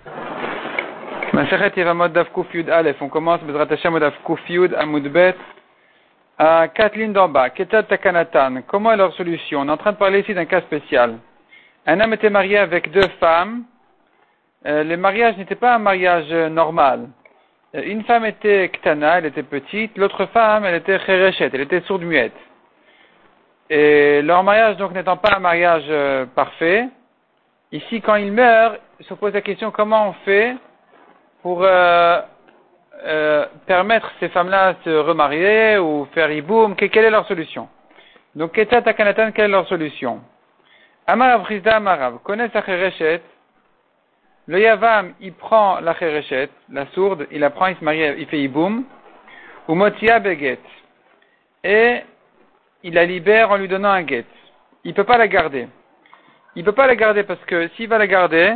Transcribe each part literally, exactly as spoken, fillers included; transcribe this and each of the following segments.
Masechet Yevamot Daf Kuf Yud Aleph. On commence Bezrat Hashem Daf Kuf Yud Amud Bet à quatre lignes d'en bas. Ketat Takanatan. Comment est leur solution? On est en train de parler ici d'un cas spécial. Un homme était marié avec deux femmes. Euh, le mariage n'était pas un mariage normal. Euh, une femme était Ktana, elle était petite. L'autre femme, elle était Chereshet, elle était sourde-muette. Et leur mariage donc n'étant pas un mariage euh, parfait, ici quand il meurt, il se pose la question comment on fait pour euh, euh, permettre ces femmes-là de se remarier ou faire hiboum, quelle est leur solution? Donc Ketat Takanatan, quelle est leur solution? Amar Avrizda Amarav, connaît sa Chereshet, le Yavam, il prend la Chereshet, la sourde, il la prend, il se marie, il fait hiboum, ou Motia Beget, et il la libère en lui donnant un guet. Il ne peut pas la garder. Il ne peut pas la garder parce que s'il va la garder,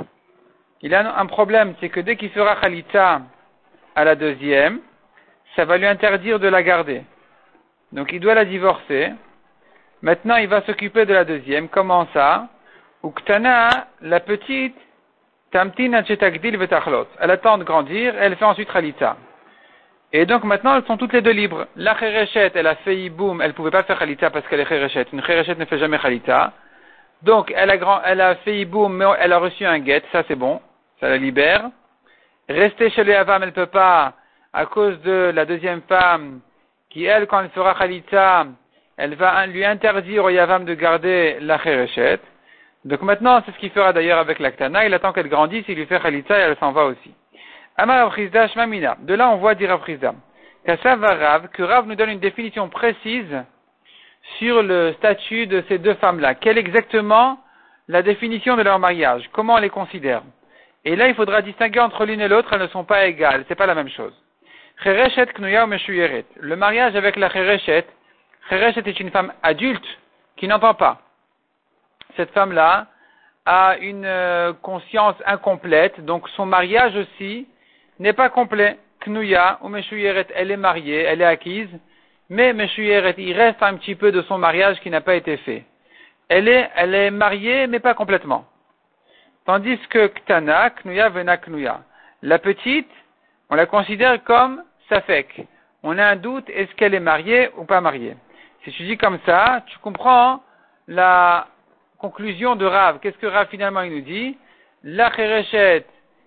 il a un problème, c'est que dès qu'il fera Khalitza à la deuxième, ça va lui interdire de la garder. Donc il doit la divorcer. Maintenant il va s'occuper de la deuxième. Comment ça? Uktana, la petite, Tamtin Chetagdil Vetachlot. Elle attend de grandir, elle fait ensuite Khalitza. Et donc maintenant elles sont toutes les deux libres. La Chereshet, elle a fait hiboum, elle ne pouvait pas faire Khalitza parce qu'elle est Chereshet. Une Chereshet ne fait jamais Khalitza. Donc elle a, grand, elle a fait hiboum, mais elle a reçu un guet, ça c'est bon, ça la libère. Rester chez le Yavam, elle ne peut pas, à cause de la deuxième femme, qui elle, quand elle fera Khalitza, elle va lui interdire au Yavam de garder la Chereshet. Donc maintenant, c'est ce qu'il fera d'ailleurs avec la Ktana, il attend qu'elle grandisse, il lui fait Khalitza et elle s'en va aussi. Amar Avrizda Shmamina. De là, on voit dire Avrizda. Kassav Rav, que Rav nous donne une définition précise sur le statut de ces deux femmes-là. Quelle est exactement la définition de leur mariage? Comment on les considère? Et là, il faudra distinguer entre l'une et l'autre, elles ne sont pas égales, c'est pas la même chose. Chereshet Knuya ou Meshuyeret. Le mariage avec la Chereshet, Chereshet est une femme adulte qui n'entend pas. Cette femme-là a une euh, conscience incomplète, donc son mariage aussi n'est pas complet. Knuya ou Meshuyeret, elle est mariée, elle est acquise, mais Meshuyeret, il reste un petit peu de son mariage qui n'a pas été fait. Elle est, elle est mariée, mais pas complètement. Tandis que Ktana, Knuya, Vena Knuya. La petite, on la considère comme Safek. On a un doute, est-ce qu'elle est mariée ou pas mariée? Si tu dis comme ça, tu comprends la conclusion de Rav. Qu'est-ce que Rav finalement il nous dit? La Chereshet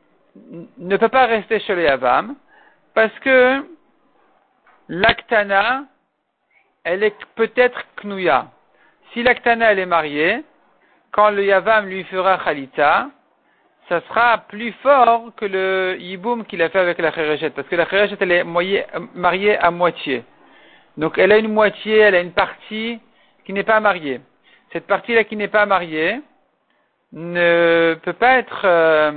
ne peut pas rester chez le Yavam parce que l'Aktana, elle est peut-être Knuya. Si l'Aktana elle est mariée, quand le Yavam lui fera Khalitza, ça sera plus fort que le Yiboum qu'il a fait avec la Chereshet, parce que la Chereshet elle est moyée, mariée à moitié. Donc elle a une moitié, elle a une partie qui n'est pas mariée. Cette partie-là qui n'est pas mariée ne peut pas être... Euh,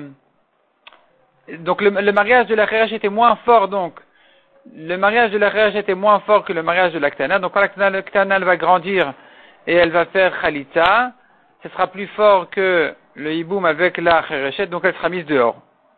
donc le, le mariage de la Chereshet était moins fort, donc le mariage de la Chereshet était moins fort que le mariage de l'Aktana. Donc quand l'Aktana va grandir et elle va faire Khalitza, ce sera plus fort que le hiboum avec la Chereshet, donc elle sera mise dehors.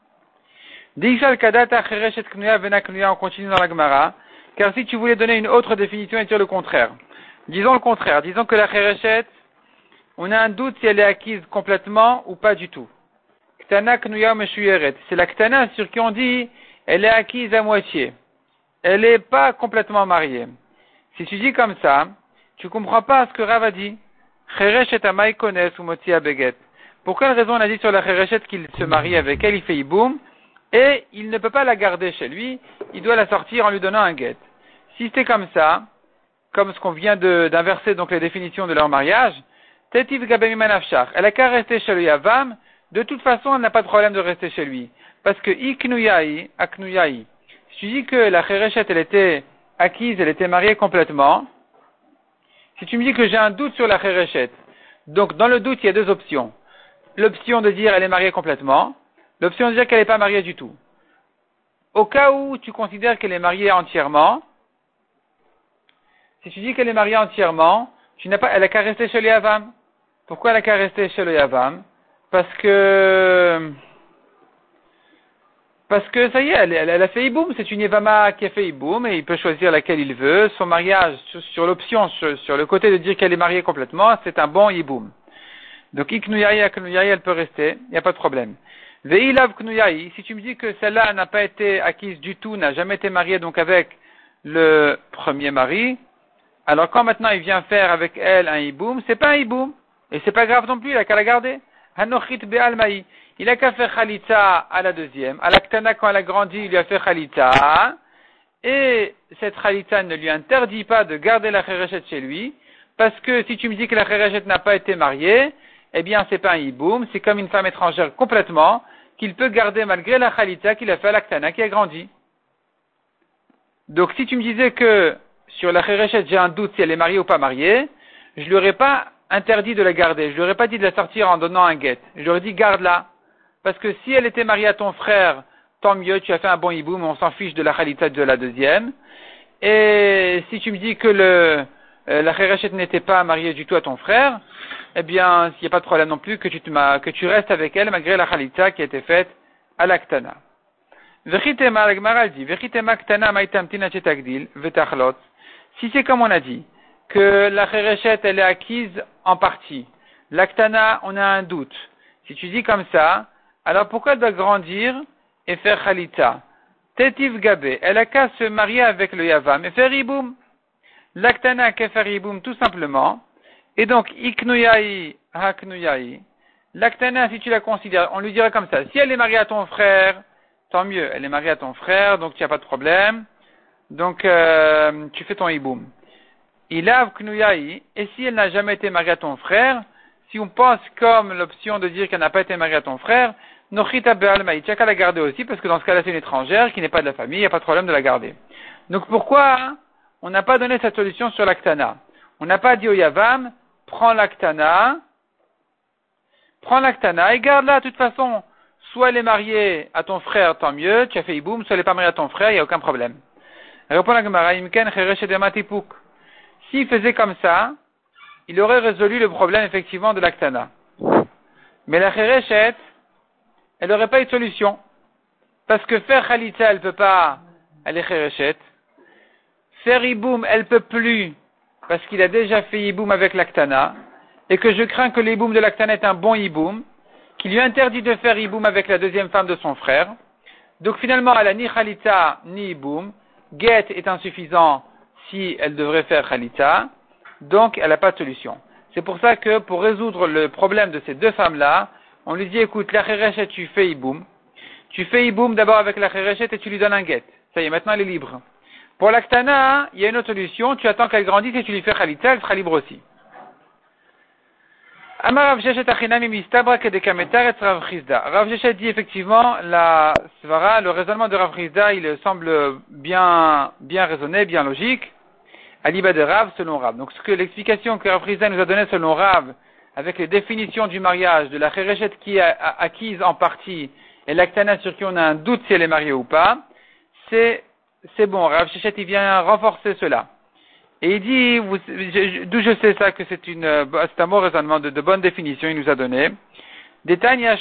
D'Ixal Kadata Chereshet Knuya Vena Knuya, on continue dans la Gemara, car si tu voulais donner une autre définition et dire le contraire. Disons le contraire, disons que la Chereshet, on a un doute si elle est acquise complètement ou pas du tout. Ktana Knuya Meshuyeret, c'est la Ktana sur qui on dit, elle est acquise à moitié. Elle n'est pas complètement mariée. Si tu dis comme ça, tu comprends pas ce que Rav a dit. Chereshet amay kones ou motia beget. Pour quelle raison on a dit sur la Chereshet qu'il se marie avec elle, il fait hiboum, et il ne peut pas la garder chez lui, il doit la sortir en lui donnant un guet. Si c'était comme ça, comme ce qu'on vient de, d'inverser donc les définitions de leur mariage, tetiv gabemi manafshach, elle a qu'à rester chez le Yavam, de toute façon elle n'a pas de problème de rester chez lui. Parce que iknuyai, aknuyai, si tu dis que la Chereshet elle était acquise, elle était mariée complètement, si tu me dis que j'ai un doute sur la Chereshet, donc dans le doute il y a deux options. L'option de dire elle est mariée complètement, l'option de dire qu'elle n'est pas mariée du tout. Au cas où tu considères qu'elle est mariée entièrement, si tu dis qu'elle est mariée entièrement, tu n'as pas, elle a qu'à rester chez le Yavam. Pourquoi elle a qu'à rester chez le Yavam? Parce que, parce que ça y est, elle, elle, elle a fait hiboum, c'est une Yevama qui a fait hiboum et il peut choisir laquelle il veut. Son mariage, sur, sur l'option, sur, sur le côté de dire qu'elle est mariée complètement, c'est un bon hiboum. Donc iknuyai, aknuyai, elle peut rester, il n'y a pas de problème. Veilav Knuyai, si tu me dis que celle-là n'a pas été acquise du tout, n'a jamais été mariée donc avec le premier mari, alors quand maintenant il vient faire avec elle un hiboum, c'est pas un hiboum. Et c'est pas grave non plus, il a qu'à la garder. Hanochit be'almaï. Il a qu'à faire khalitza à la deuxième. À la ktana, quand elle a grandi, il lui a fait khalitza. Et cette khalitza ne lui interdit pas de garder la khérechet chez lui. Parce que si tu me dis que la khérechet n'a pas été mariée, eh bien c'est pas un hiboum, c'est comme une femme étrangère complètement, qu'il peut garder malgré la khalitza qu'il a fait à la ktana qui a grandi. Donc si tu me disais que sur la khérechet j'ai un doute si elle est mariée ou pas mariée, je lui aurais pas interdit de la garder. Je lui aurais pas dit de la sortir en donnant un guet. Je lui aurais dit garde-la. Parce que si elle était mariée à ton frère, tant mieux, tu as fait un bon hiboum, on s'en fiche de la khalitza de la deuxième. Et si tu me dis que le, euh, la khérechet n'était pas mariée du tout à ton frère, eh bien, il n'y a pas de problème non plus que tu, te, que tu restes avec elle malgré la khalitza qui a été faite à la ktana. Si c'est comme on a dit, que la khérechet elle est acquise en partie, la ktana on a un doute. Si tu dis comme ça, alors pourquoi elle doit grandir et faire khalitza? Tetiv gabé, elle a qu'à se marier avec le yavam et faire hiboum. La ktana a qu'à faire hiboum tout simplement. Et donc, iknuyai haknuyai. La ktana, si tu la considères, on lui dirait comme ça. Si elle est mariée à ton frère, tant mieux. Elle est mariée à ton frère, donc il n'y a pas de problème. Donc, euh, tu fais ton hiboum. Ilav knuyai. Et si elle n'a jamais été mariée à ton frère, si on pense comme l'option de dire qu'elle n'a pas été mariée à ton frère, nochita be'almaï. Tu as qu'à la garder aussi, parce que dans ce cas-là, c'est une étrangère qui n'est pas de la famille, il n'y a pas de problème de la garder. Donc pourquoi hein, on n'a pas donné cette solution sur la ktana? On n'a pas dit au yavam, prends la ktana, prends la ktana et garde-la. De toute façon, soit elle est mariée à ton frère, tant mieux, tu as fait hiboum, soit elle n'est pas mariée à ton frère, il n'y a aucun problème. Répond la Gemara, imken cheresh edematipouk. S'il faisait comme ça, il aurait résolu le problème effectivement de la ktana. Mais la cherechet, elle n'aurait pas eu de solution. Parce que faire khalitza, elle ne peut pas, elle est cherechet. Faire hiboum, elle ne peut plus, parce qu'il a déjà fait hiboum avec la ktana, et que je crains que l'hiboum de la ktana est un bon hiboum, qui lui interdit de faire hiboum avec la deuxième femme de son frère. Donc finalement, elle a ni khalitza, ni hiboum. Get est insuffisant si elle devrait faire khalitza. Donc, elle n'a pas de solution. C'est pour ça que, pour résoudre le problème de ces deux femmes-là, on lui dit, écoute, la khérechet, tu fais hiboum. Tu fais hiboum d'abord avec la khérechet et tu lui donnes un get. Ça y est, maintenant elle est libre. Pour la ktana, il y a une autre solution. Tu attends qu'elle grandisse et tu lui fais khalitza, elle sera libre aussi. Amar Rav Sheshet achinami mistabra kedekametar et Rav Chizda. Rav Sheshet dit effectivement, la svara, le raisonnement de Rav Chizda, il semble bien, bien raisonné, bien logique. Aliba de Rav selon Rav. Donc ce que l'explication que Rav Chizda nous a donnée selon Rav, avec les définitions du mariage, de la khérechet qui est acquise en partie, et la ktana sur qui on a un doute si elle est mariée ou pas, c'est, c'est bon. Rav Sheshet, il vient renforcer cela. Et il dit, vous, je, d'où je sais ça, que c'est une, c'est un bon raisonnement de, de bonne définition, il nous a donné. Il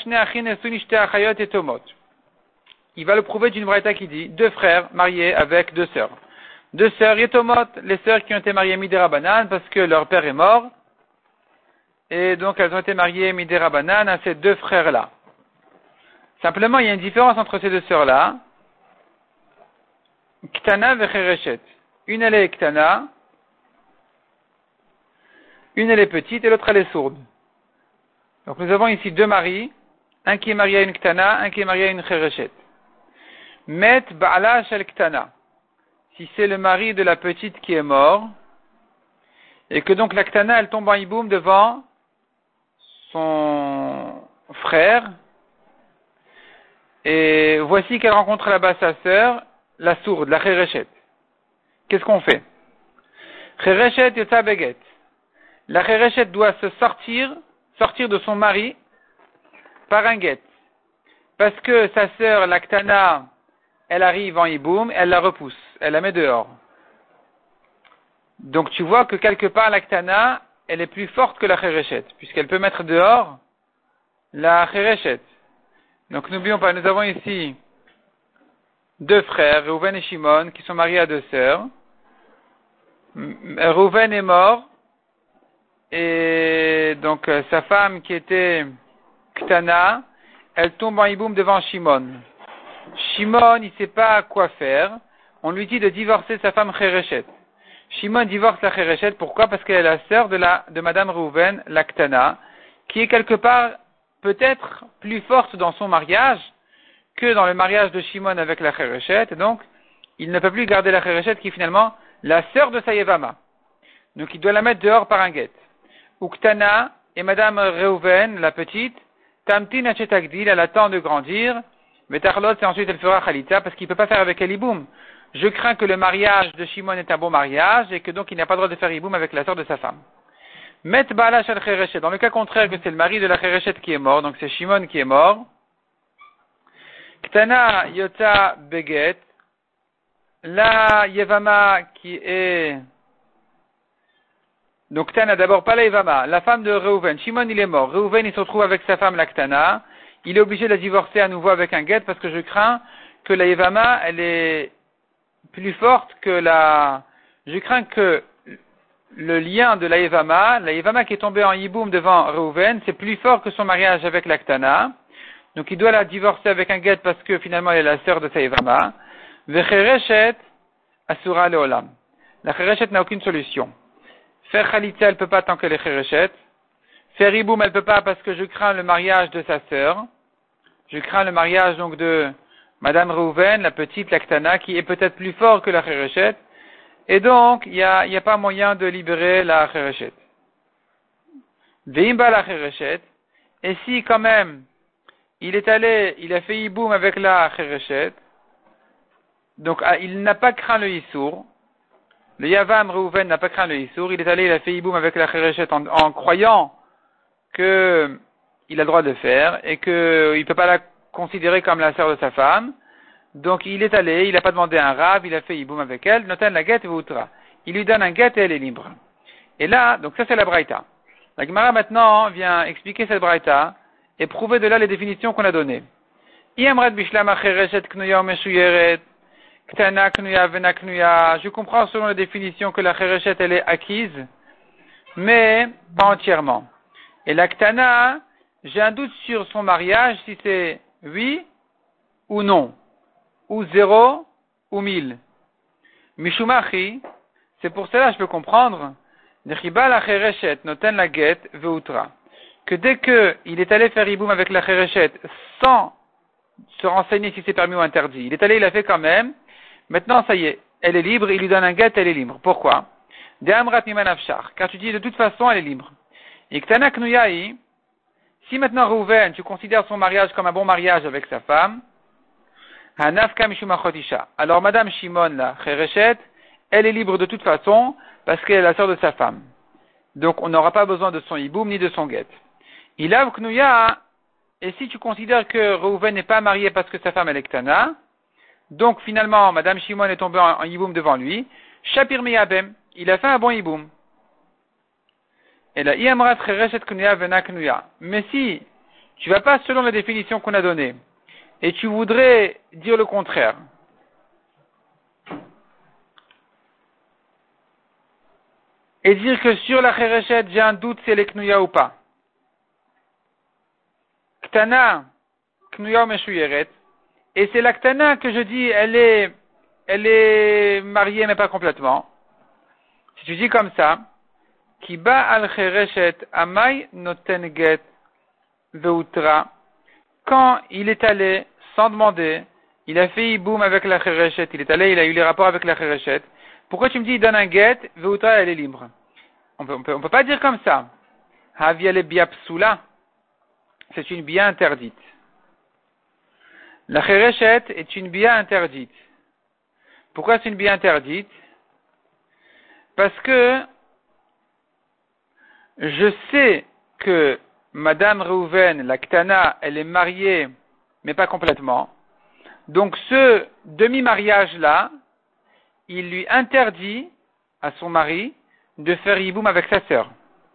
va le prouver d'une braïta qui dit, deux frères mariés avec deux sœurs. Deux sœurs yetomot, les sœurs qui ont été mariées midera banan parce que leur père est mort. Et donc elles ont été mariées midera banan à ces deux frères-là. Simplement, il y a une différence entre ces deux sœurs-là. Ktana ve cherechet. Une elle est ktana, une elle est petite et l'autre elle est sourde. Donc nous avons ici deux maris, un qui est marié à une ktana, un qui est marié à une cherechet. Met ba'ala shel ktana. Si c'est le mari de la petite qui est mort, et que donc la ktana elle tombe en hiboum devant son frère, et voici qu'elle rencontre là-bas sa sœur, la sourde, la cherechet. Qu'est-ce qu'on fait? Cherechet yotza beget. La cherechet doit se sortir, sortir de son mari par un get. Parce que sa sœur, la ktana, elle arrive en hiboum, elle la repousse, elle la met dehors. Donc tu vois que quelque part la ktana, elle est plus forte que la cherechet, puisqu'elle peut mettre dehors la cherechet. Donc n'oublions pas, nous avons ici deux frères, Reuven et Shimon, qui sont mariés à deux sœurs. Reuven est mort, et donc sa femme qui était ktana, elle tombe en hiboum devant Shimon. Shimon, il sait pas quoi faire. On lui dit de divorcer sa femme Chereshet. Shimon divorce la Chereshet. Pourquoi? Parce qu'elle est la sœur de la, de Madame Reuven, l'Aktana, qui est quelque part peut-être plus forte dans son mariage que dans le mariage de Shimon avec la Chereshet. Et donc, il ne peut plus garder la Chereshet qui est finalement la sœur de sa Yevama. Donc, il doit la mettre dehors par un guet. Uktana et Madame Reuven, la petite, Tamtin Achetagdil, elle attend de grandir. Mais Tarlot, et ensuite elle fera Khalita, parce qu'il ne peut pas faire avec elle Iboum. Je crains que le mariage de Shimon est un bon mariage, et que donc il n'a pas le droit de faire Iboum avec la sœur de sa femme. Met Baala Shal Chereshet, dans le cas contraire que c'est le mari de la Chereshet qui est mort, donc c'est Shimon qui est mort. Ktana Yota Beget, la Yevama qui est... Donc Ktana d'abord, pas la Yevama, la femme de Reuven. Shimon il est mort, Reuven il se retrouve avec sa femme la Ktana. Il est obligé de la divorcer à nouveau avec un guet parce que je crains que la Yevama, elle est plus forte que la... Je crains que le lien de la Yevama, la Yevama qui est tombée en Yiboum devant Reuven, c'est plus fort que son mariage avec la Ktana. Donc il doit la divorcer avec un guet parce que finalement elle est la sœur de sa Yevama. Vechereshet asura leolam. La Chereshet n'a aucune solution. Faire Khalitza, elle peut pas tant qu'elle est Chereshet. Faire Iboum, elle peut pas parce que je crains le mariage de sa sœur. Je crains le mariage donc de Madame Reuven, la petite l'Aktana, qui est peut-être plus fort que la Chereshet. Et donc, il n'y a, y a pas moyen de libérer la Chereshet. Veimba la Chereshet. Et si quand même, il est allé, il a fait Iboum avec la Chereshet, donc ah, il n'a pas craint le Issour. Le Yavam Reuven n'a pas craint le Issour. Il est allé, il a fait Iboum avec la Chereshet en, en croyant que il a le droit de le faire et qu'il ne peut pas la considérer comme la sœur de sa femme. Donc il est allé, il n'a pas demandé un rab, il a fait Iboum avec elle, noten la guette voutra. Il lui donne un guette et elle est libre. Et là, donc ça c'est la Braïta. La Gemara maintenant vient expliquer cette Braïta et prouver de là les définitions qu'on a données. Iamrat bishlam achereshet knuya meshuyeret ktana knuya vena knuya. Je comprends selon la définition que la chereshet elle est acquise, mais pas entièrement. Et la ktana, j'ai un doute sur son mariage, si c'est oui ou non, ou zéro ou mille. Mishumachi, c'est pour cela je peux comprendre, Nechiba la chereshet noten la get veutra, que dès que il est allé faire iboum avec la chereshet sans se renseigner si c'est permis ou interdit, il est allé, il a fait quand même, maintenant ça y est, elle est libre, il lui donne un get, elle est libre. Pourquoi? De amrat mimanafshar, car tu dis de toute façon elle est libre. Et ktana knuyai, si maintenant Reuven, tu considères son mariage comme un bon mariage avec sa femme, hanafka mishumachotisha. Alors Madame Shimon, la chereshet, elle est libre de toute façon parce qu'elle est la sœur de sa femme. Donc on n'aura pas besoin de son hiboum ni de son guet. Ilav knuya, et si tu considères que Reuven n'est pas marié parce que sa femme elle est ktana, donc finalement Madame Shimon est tombée en, en hiboum devant lui, shapir meyabem, il a fait un bon hiboum. Et là, Iamrat chereshet knuya vena knuya. Mais si tu vas pas selon la définition qu'on a donnée, et tu voudrais dire le contraire, et dire que sur la chereshet, j'ai un doute si elle est knuya ou pas. Ktana, knuya ou meshuyeret, et c'est la ktana que je dis, elle est, elle est mariée mais pas complètement. Si tu dis comme ça, Ki ba al chereshet amay noten get veutra. Quand il est allé, sans demander, il a fait iboum avec la chereshet, il est allé, il a eu les rapports avec la chereshet. Pourquoi tu me dis il donne un get, veutra elle est libre? On peut, on peut, on peut pas dire comme ça. Haviale biapsula. C'est une bia interdite. La chereshet est une bia interdite. Pourquoi c'est une bia interdite? Parce que je sais que Madame Reuven, la Ktana, elle est mariée, mais pas complètement. Donc ce demi-mariage-là, il lui interdit à son mari de faire hiboum avec sa sœur.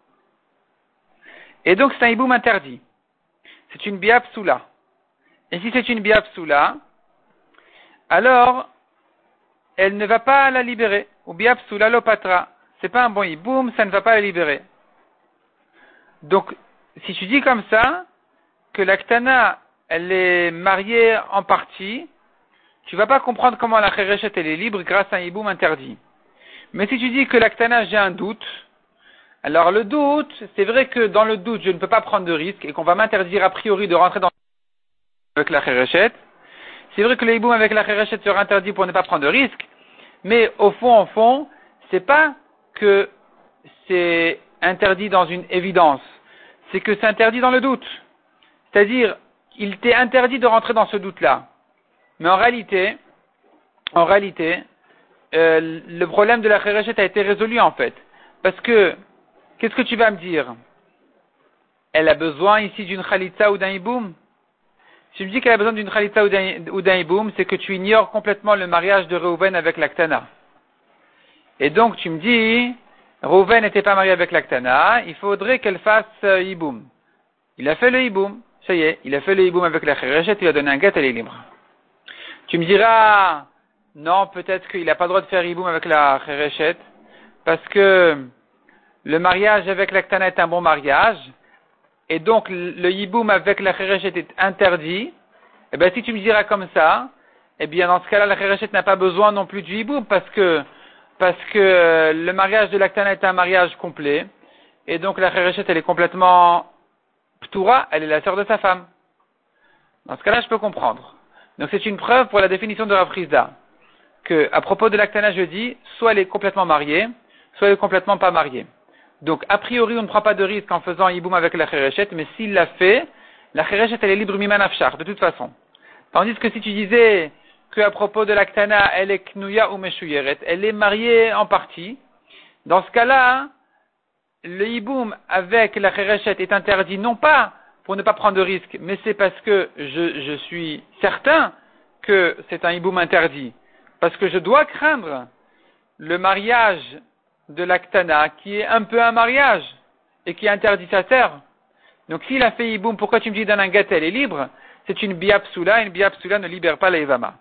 Et donc c'est un hiboum interdit. C'est une biapsula. Et si c'est une biapsula, alors elle ne va pas la libérer. Ou biapsula lopatra. C'est pas un bon hiboum, ça ne va pas la libérer. Donc, si tu dis comme ça, que la Ktana, elle est mariée en partie, tu vas pas comprendre comment la Khereshet elle est libre grâce à un hiboum interdit. Mais si tu dis que l'Aktana j'ai un doute, alors le doute, c'est vrai que dans le doute je ne peux pas prendre de risque et qu'on va m'interdire a priori de rentrer dans avec la Khereshet. C'est vrai que le hiboum avec la Khereshet sera interdit pour ne pas prendre de risque, mais au fond, au fond, c'est pas que c'est interdit dans une évidence, c'est que c'est interdit dans le doute. C'est-à-dire, il t'est interdit de rentrer dans ce doute-là. Mais en réalité, en réalité, euh, le problème de la Khereshet a été résolu en fait. Parce que, qu'est-ce que tu vas me dire? Elle a besoin ici d'une Khalitza ou d'un hiboum? Si tu me dis qu'elle a besoin d'une Khalitza ou d'un hiboum, c'est que tu ignores complètement le mariage de Reuven avec l'Aktana. Et donc tu me dis, Reuven n'était pas marié avec l'Aktana, il faudrait qu'elle fasse euh, hiboum. Il a fait le hiboum, ça y est, il a fait le hiboum avec la Khereshet, il a donné un guet, elle est libre. Tu me diras, non, peut-être qu'il n'a pas le droit de faire hiboum avec la Khereshet, parce que le mariage avec l'Aktana est un bon mariage, et donc le hiboum avec la Khereshet est interdit. Eh bien, si tu me diras comme ça, eh bien, dans ce cas-là, la Khereshet n'a pas besoin non plus du hiboum, parce que, parce que le mariage de l'Aktana est un mariage complet, et donc la Khereshet, elle est complètement ptoura, elle est la sœur de sa femme. Dans ce cas-là, je peux comprendre. Donc c'est une preuve pour la définition de Rav Chizda, que à propos de l'Aktana, je dis, soit elle est complètement mariée, soit elle est complètement pas mariée. Donc a priori, on ne prend pas de risque en faisant hiboum avec la Khereshet, mais s'il l'a fait, la Khereshet, elle est libre miman afshar, de toute façon. Tandis que si tu disais qu'à propos de l'Aktana, elle est knuya ou meshuyeret, elle est mariée en partie, dans ce cas-là, le hiboum avec la Khereshet est interdit non pas pour ne pas prendre de risque, mais c'est parce que je, je suis certain que c'est un hiboum interdit. Parce que je dois craindre le mariage de l'Aktana, qui est un peu un mariage, et qui interdit sa sœur. Donc s'il a fait hiboum, pourquoi tu me dis dans un gâte, elle est libre? C'est une biapsula, une biapsula ne libère pas la Evama.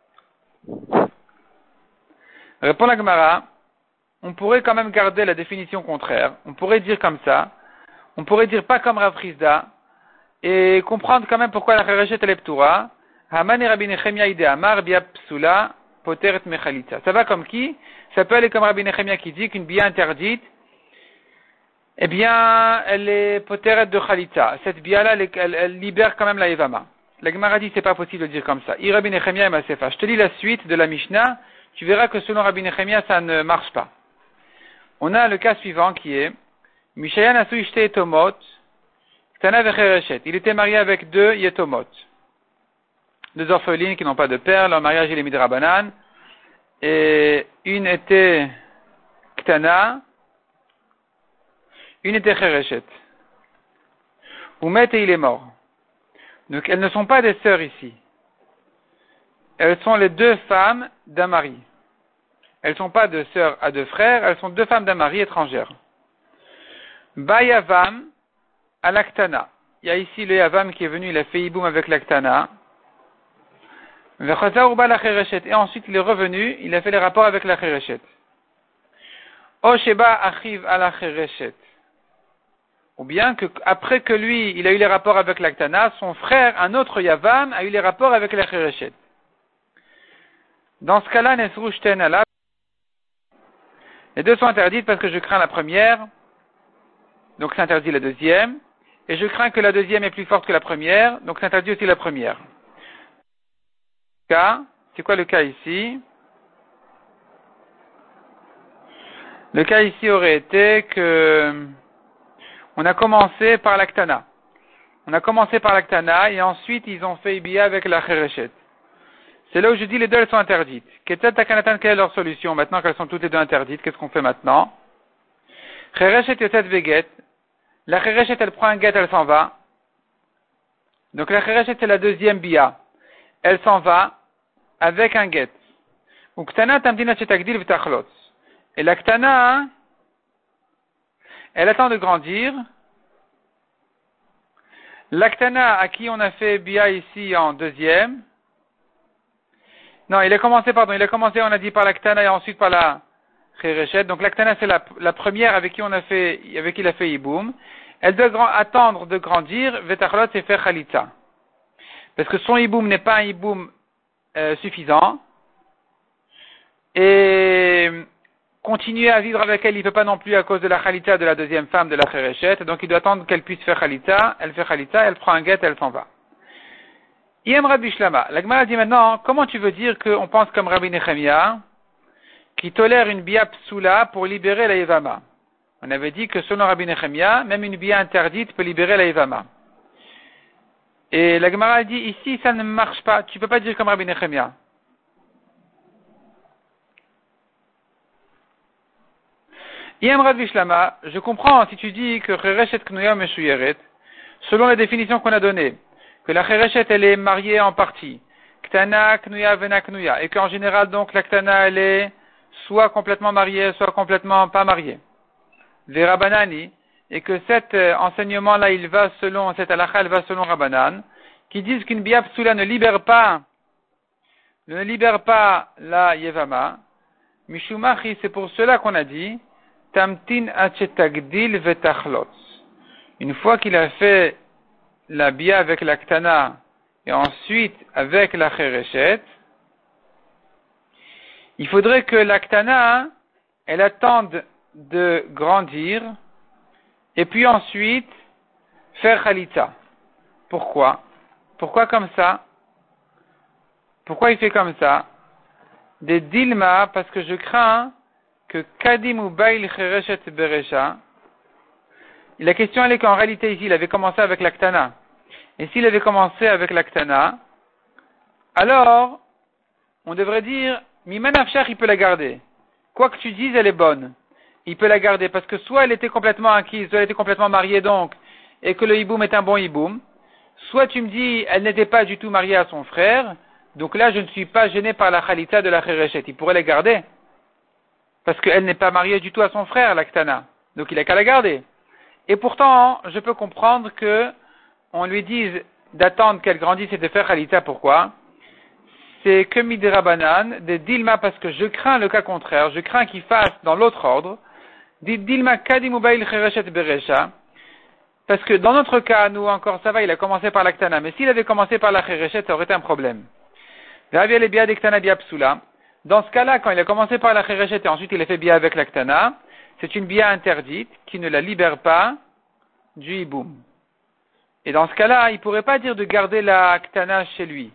Répond la Gemara, on pourrait quand même garder la définition contraire. On pourrait dire comme ça, on pourrait dire pas comme Rav Chizda, et comprendre quand même pourquoi la Khereshet elle est ptoura. Haman et Rabbi Nechemia ide amar biapsula poteret mechalitza. Ça va comme qui? Ça peut aller comme Rabbi Nechemia qui dit qu'une bia interdite, eh bien, elle est poteret de chalitza. Cette bia-là, elle, elle, elle libère quand même la Evama. La Gemara dit c'est pas possible de dire comme ça. I Rabbi Nechemia et Masefa. Je te lis la suite de la Mishnah. Tu verras que selon Rabbi Nechemia, ça ne marche pas. On a le cas suivant qui est Mishayan asu ishte etomot ktana vechereshet. Il était marié avec deux yetomot, deux orphelines qui n'ont pas de père. Leur mariage il est midrabanan. Et une était ktana, une était chereshet. Oumet et il est mort. Donc elles ne sont pas des sœurs ici. Elles sont les deux femmes d'un mari. Elles ne sont pas deux sœurs à deux frères, elles sont deux femmes d'un mari étrangères. Bayavam à l'Aktana. Il y a ici le Yavam qui est venu, il a fait hiboum avec l'Aktana. Et ensuite il est revenu, il a fait les rapports avec la Khereshet. Osheba achiv à la Khereshet. Ou bien que après que lui, il a eu les rapports avec l'Aktana, son frère, un autre Yavam, a eu les rapports avec la Khereshet. Dans ce cas-là, Nesru Shten ala. Les deux sont interdites parce que je crains la première, donc c'est interdit la deuxième, et je crains que la deuxième est plus forte que la première, donc c'est interdit aussi la première. Cas, c'est quoi le cas ici? Le cas ici aurait été que on a commencé par l'Aktana. On a commencé par l'Aktana et ensuite ils ont fait Ibiya avec la Khereshet. C'est là où je dis les deux elles sont interdites. Ketet Takanatan, quelle est leur solution? Maintenant qu'elles sont toutes les deux interdites, qu'est-ce qu'on fait maintenant? Khereshet Yotet Veget. La Khereshet elle prend un get, elle s'en va. Donc la Khereshet c'est la deuxième Biya. Elle s'en va avec un get. Ou Ktana Tamdina Chetagdil V'tachlot. Et la Ktana, elle attend de grandir. La Ktana à qui on a fait Biya ici en deuxième. Non, il a commencé, pardon, il a commencé, on a dit par la Ktana et ensuite par la Khereshet. Donc la Ktana c'est la, la première avec qui on a fait, avec qui il a fait Yiboum. Elle doit grand, attendre de grandir, Vetachlot et faire Khalitza. parce que son hiboum n'est pas un hiboum euh, suffisant, et continuer à vivre avec elle, il ne peut pas non plus à cause de la khalita de la deuxième femme de la Khereshet, donc il doit attendre qu'elle puisse faire khalita, elle fait khalita, elle prend un guet, elle s'en va. Yem Rabbi Shlama, la Gemara dit maintenant, comment tu veux dire qu'on pense comme Rabbi Nechemia, qui tolère une bia psoula pour libérer la Yevama? On avait dit que selon Rabbi Nechemia, même une bia interdite peut libérer la Yevama. Et la Gemara dit, ici, ça ne marche pas, tu ne peux pas dire comme Rabbi Nechemia. Yem Rabbi Shlama, je comprends si tu dis que Chereshet Knuya Meshuyeret, selon les définitions qu'on a données, que la Chereshet elle est mariée en partie, Ktana Knuya Vena Knuya, et qu'en général donc la Ktana elle est soit complètement mariée, soit complètement pas mariée. Vera Banani, et que cet euh, enseignement-là il va selon, cette halakha elle va selon Rabbanan, qui disent qu'une Bia Psoula ne libère pas, ne libère pas la Yevama, Mishumachi, c'est pour cela qu'on a dit, Tamtin achetagdil vetachlot. Une fois qu'il a fait la bia avec la ktana et ensuite avec la chereshet, il faudrait que la ktana elle attende de grandir et puis ensuite faire chalitza. Pourquoi? Pourquoi comme ça? Pourquoi il fait comme ça? Des dilma, parce que je crains que Kadim ou Bail Chereshet Beresha, la question elle est qu'en réalité ici il avait commencé avec l'Aktana. Et s'il avait commencé avec l'Aktana, alors on devrait dire Miman Afshar il peut la garder. Quoi que tu dises, elle est bonne. Il peut la garder parce que soit elle était complètement acquise, soit elle était complètement mariée donc, et que le hiboum est un bon hiboum, soit tu me dis elle n'était pas du tout mariée à son frère, donc là je ne suis pas gêné par la Khalita de la Chereshet. Il pourrait la garder. Parce qu'elle n'est pas mariée du tout à son frère, l'Aktana. Donc il n'a qu'à la garder. Et pourtant, je peux comprendre que on lui dise d'attendre qu'elle grandisse et de faire Khalita. Pourquoi? C'est que Midera Banan, de Dilma, parce que je crains le cas contraire. Je crains qu'il fasse dans l'autre ordre. Dilma Kadimubail Chereshet Beresha. Parce que dans notre cas, nous encore, ça va, il a commencé par l'Aktana. Mais s'il avait commencé par la Chereshet, ça aurait été un problème. V'avia le bia d'Aktana biapsula. Dans ce cas-là, quand il a commencé par la Chereshet et ensuite il a fait bia avec l'Aktana, c'est une bia interdite qui ne la libère pas du hiboum. Et dans ce cas-là, il ne pourrait pas dire de garder la Aktana chez lui.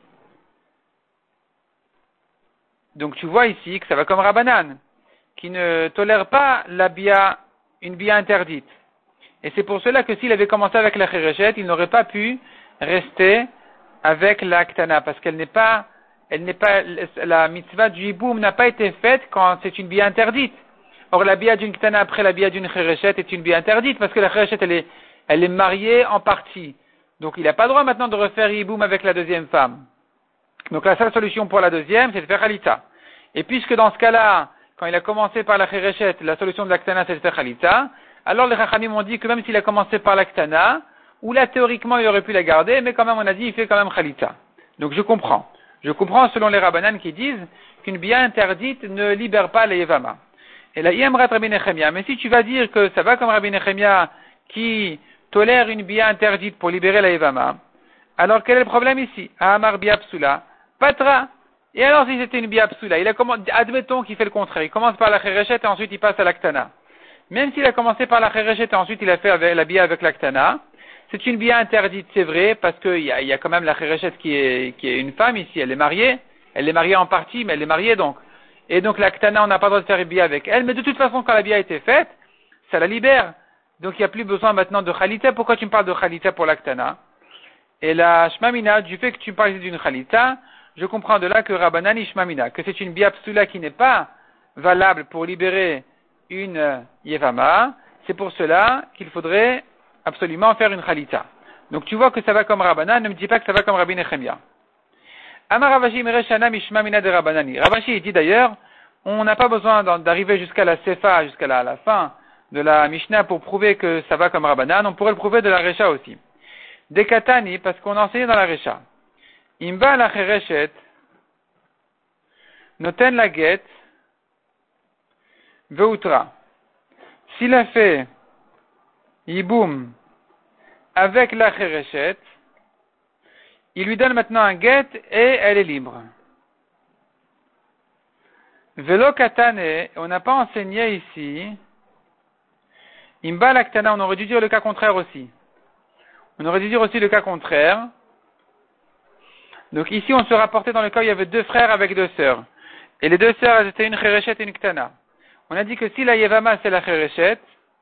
Donc tu vois ici que ça va comme Rabbanan, qui ne tolère pas la bia, une bia interdite. Et c'est pour cela que s'il avait commencé avec la Chereshet, il n'aurait pas pu rester avec l'Aktana, parce qu'elle n'est pas Elle n'est pas, la mitzvah du hiboum n'a pas été faite quand c'est une bia interdite. Or, la bia d'une ktana après la bia d'une chereshet est une bia interdite parce que la chereshet, elle est, elle est mariée en partie. Donc, il n'a pas le droit maintenant de refaire hiboum avec la deuxième femme. Donc, la seule solution pour la deuxième, c'est de faire khalitza. Et puisque dans ce cas-là, quand il a commencé par la chereshet, la solution de la ktana, c'est de faire khalitza, alors les chachamim ont dit que même s'il a commencé par la ktana, ou là, théoriquement, il aurait pu la garder, mais quand même, on a dit, il fait quand même khalitza. Donc, je comprends. Je comprends selon les Rabbanan qui disent qu'une bia interdite ne libère pas les Yevama. Et là, Yemrat Rabbi Nechemia. Mais si tu vas dire que ça va comme Rabbi Nechemia qui tolère une bia interdite pour libérer la Yevama, alors quel est le problème ici? Amar bia psula, patra. Et alors si c'était une bia psula, il a comm... admettons qu'il fait le contraire. Il commence par la chereshet et ensuite il passe à l'Aktana. Même s'il a commencé par la chereshet et ensuite il a fait avec la bia avec l'Aktana, c'est une bia interdite, c'est vrai, parce qu'il y a, y a quand même la chereshet qui est, qui est une femme ici, elle est mariée, elle est mariée en partie, mais elle est mariée donc. Et donc la ktana, on n'a pas le droit de faire une bia avec elle, mais de toute façon, quand la bia a été faite, ça la libère. Donc il n'y a plus besoin maintenant de khalita. Pourquoi tu me parles de khalita pour la ktana? Et la shmamina, du fait que tu parles d'une khalita, je comprends de là que Rabbanan shmamina, que c'est une bia psula qui n'est pas valable pour libérer une yevama, c'est pour cela qu'il faudrait absolument faire une khalita. Donc tu vois que ça va comme Rabbanan, ne me dis pas que ça va comme Rabbi Nechemia. Amar Ravashi Mereshana Mishma Mina de Rabbanani. Ravashi dit d'ailleurs, on n'a pas besoin d'arriver jusqu'à la Sefa, jusqu'à la, la fin de la Mishnah pour prouver que ça va comme Rabbanan, on pourrait le prouver de la Recha aussi. Dekatani, parce qu'on a enseigné dans la Recha. Imba la Chereshet, Noten la Get, Veutra. S'il a fait Yiboum avec la Chereshet, il lui donne maintenant un get et elle est libre. Velo katane, on n'a pas enseigné ici. Imba laktana, on aurait dû dire le cas contraire aussi. On aurait dû dire aussi le cas contraire. Donc ici, on se rapportait dans le cas où il y avait deux frères avec deux sœurs. Et les deux sœurs, elles étaient une chereshet et une ktana. On a dit que si la yevama, c'est la chereshet,